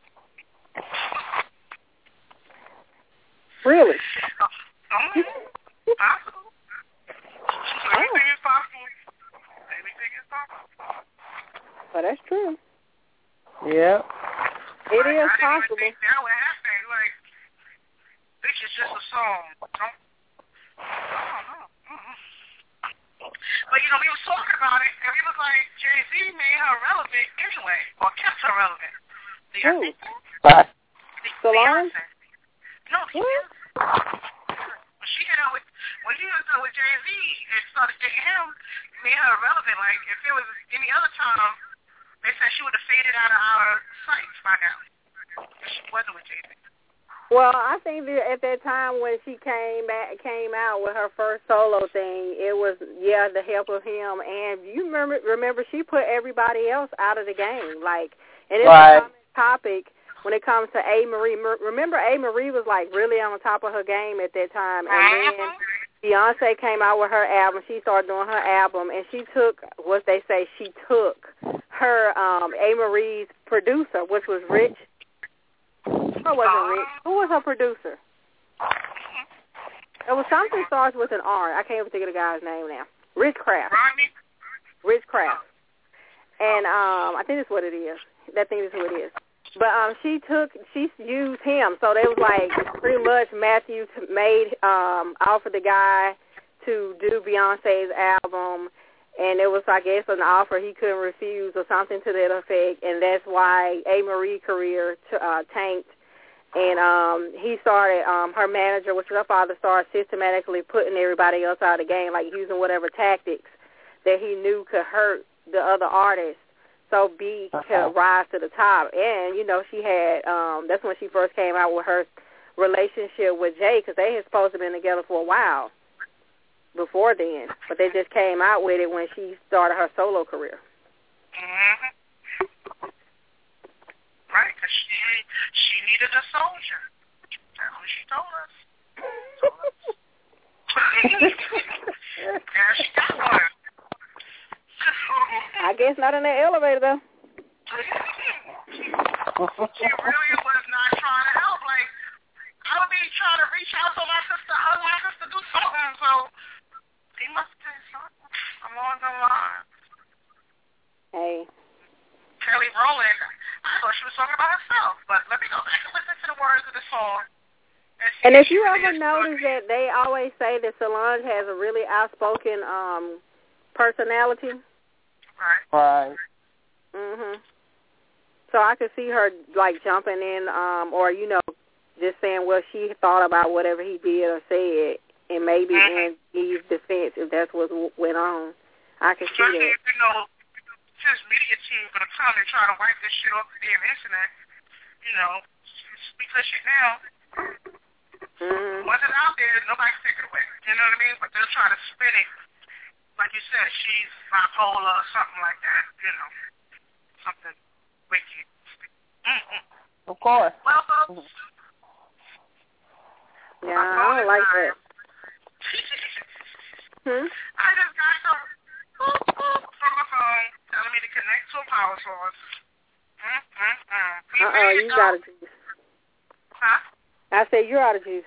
Really? Oh, oh. Possible. Everything is possible. Everything is possible. But that's true. Yeah. It like, is I possible. Didn't even think that would happen. Like, this is just a song. Don't, I don't know. Mm-hmm. But, you know, we was talking about it, and we was like, Jay-Z made her relevant anyway, or kept her relevant. The, Who? Right. Solange? No, he didn't. When she hit her with, when he was with Jay-Z and started dating him, made her relevant. Like, if it was any other time, they said she would have faded out of our sights by now. If she wasn't with Jay-Z. Well, I think that at that time when she came back, came out with her first solo thing, it was, yeah, the help of him. And you remember, remember she put everybody else out of the game. Like, and it's right. a common topic when it comes to A. Marie. Remember, A. Marie was, like, really on the top of her game at that time. And then Beyonce came out with her album. She started doing her album, and she took, what they say, she took her um, A. Marie's producer, which was Rich. Or wasn't Rich? Who was her producer? It was something starts with an R. I can't even think of the guy's name now. Rich Kraft. Rich Kraft. And um, I think that's what it is. That thing is who it is. But um, she took, she used him. So they was like, pretty much Matthew made, um, offered the guy to do Beyonce's album. And it was, I guess, an offer he couldn't refuse or something to that effect. And that's why A. Marie's career t- uh, tanked. And um, he started, um, her manager, which was her father, started systematically putting everybody else out of the game, like using whatever tactics that he knew could hurt the other artists. So B could rise to the top. And, you know, she had, um, that's when she first came out with her relationship with Jay, because they had supposed to have been together for a while before then. But they just came out with it when she started her solo career. Mm-hmm. Right, because she, she needed a soldier. That's what she told us. Now she got one. I guess not in that elevator, though. She really was not trying to help. Like, I would be trying to reach out to my sister, hug my sister, do something. So he must have done something along the line. Hey. Kelly Rowland, I thought she was talking about herself, but let me go back and listen to the words of the song. And, and if you ever notice that they always say that Solange has a really outspoken um personality. Right. Right. Mhm. So I could see her like jumping in, um, or you know, just saying what she thought about whatever he did or said, and maybe mm-hmm. in Eve's defense if that's what went on. I could see that. If, you know, his media team for the time they try to wipe this shit off the damn internet, you know, speak that shit now. Mm-hmm. Once it's out there, nobody can take it away. You know what I mean? But they'll try to spin it. Like you said, she's bipolar or something like that. You know, something wicked. Mm-mm. Of course. Well, folks. Yeah, I don't like that. hmm? I just got some boop, boop from my phone telling me to connect to a power source. Mm-mm-mm. Uh-oh, you got a juice. Huh? I said you're out of juice.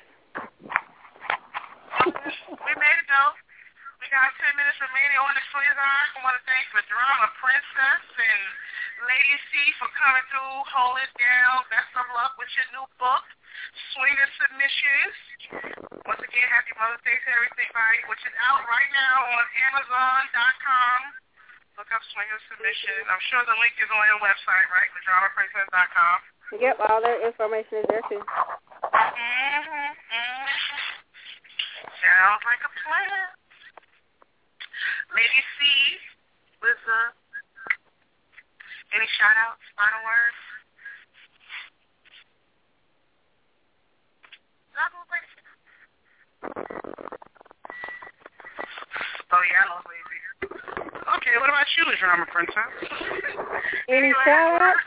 We made it, though. We got ten minutes remaining on the Swizz Art. I want to thank the Drama Princess and Lady C for coming through. Hold it down. Best of luck with your new book, Swinger Submissions. Once again, happy Mother's Day to everybody, which is out right now on Amazon dot com. Look up Swinger Submissions. I'm sure the link is on your website, right? the drama princess dot com. Yep, all that information is there, too. Mm-hmm, mm-hmm. Sounds like a plan. Lady C, with uh, any shout-outs, final words? Oh, yeah, I love Lady. Okay, what about you, Drama Princess? Any shout-outs?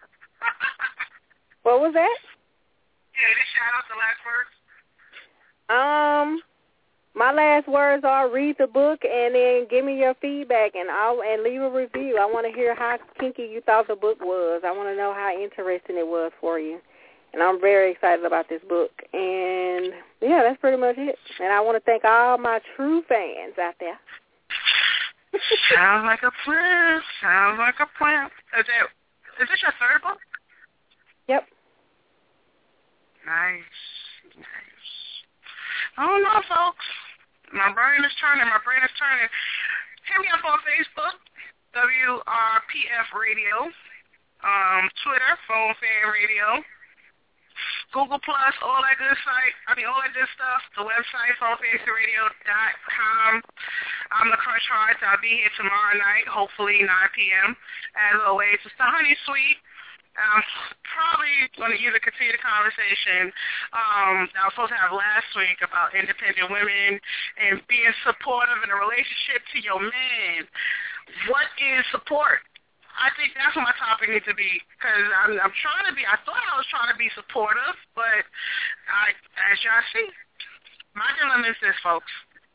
What was that? Yeah, any shout-outs, the last words? Um... My last words are read the book and then give me your feedback and I'll and leave a review. I want to hear how kinky you thought the book was. I want to know how interesting it was for you. And I'm very excited about this book. And, yeah, that's pretty much it. And I want to thank all my true fans out there. Sounds like a plan. Sounds like a plan. Is, it, is this your third book? Yep. Nice. Nice. I don't know, folks. My brain is turning. My brain is turning. Hit me up on Facebook, W R P F Radio, um, Twitter, Phone Fan Radio, Google Plus, all that good site. I mean, all that good stuff. The website, phone fantasy radio dot com. I'm the Crunch Hearts. I'll be here tomorrow night, hopefully nine p.m. As always, it's the Honey Suite. I'm probably going to either continue the conversation um, that I was supposed to have last week about independent women and being supportive in a relationship to your man. What is support? I think that's what my topic needs to be because I'm, I'm trying to be, I thought I was trying to be supportive, but I, as y'all see, my dilemma is this, folks.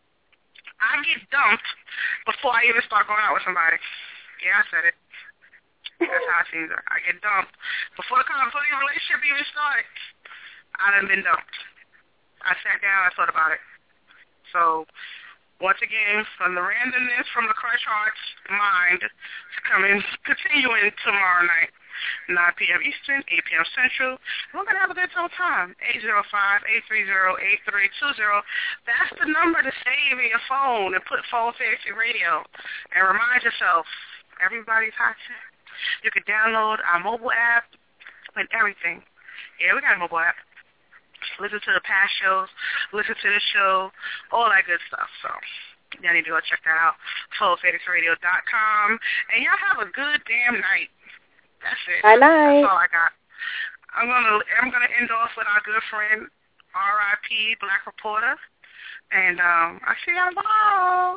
I get dumped before I even start going out with somebody. Yeah, I said it. That's how it seems. I get dumped. Before the, before the relationship even started, I done been dumped. I sat down, I thought about it. So, once again, from the randomness from the Crush Hearts mind to coming, continuing tomorrow night, nine p.m. Eastern, eight p.m. Central. We're going to have a good old time. eight zero five, eight three zero, eight three two zero. That's the number to save in your phone and put Phone Fantasy Radio. And remind yourself, everybody's hot shit. You can download our mobile app and everything. Yeah, we got a mobile app. Listen to the past shows, listen to the show, all that good stuff. So y'all need to go check that out. phone fantasy radio dot com. And y'all have a good damn night. That's it. Good night. That's all I got. I'm gonna I'm gonna end off with our good friend R I P Black Reporter. And um I see y'all tomorrow.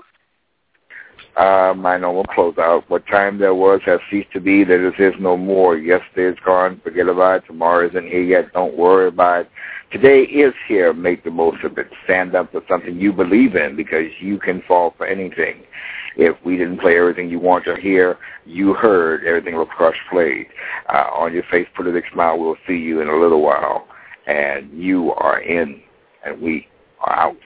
Uh, my normal closeout. What time there was has ceased to be. There is no more. Yesterday is gone. Forget about it. Tomorrow isn't here yet. Don't worry about it. Today is here. Make the most of it. Stand up for something you believe in because you can fall for anything. If we didn't play everything you want to hear, you heard everything was Crush played. Uh, on your face, put a big smile. We'll see you in a little while. And you are in, and we are out.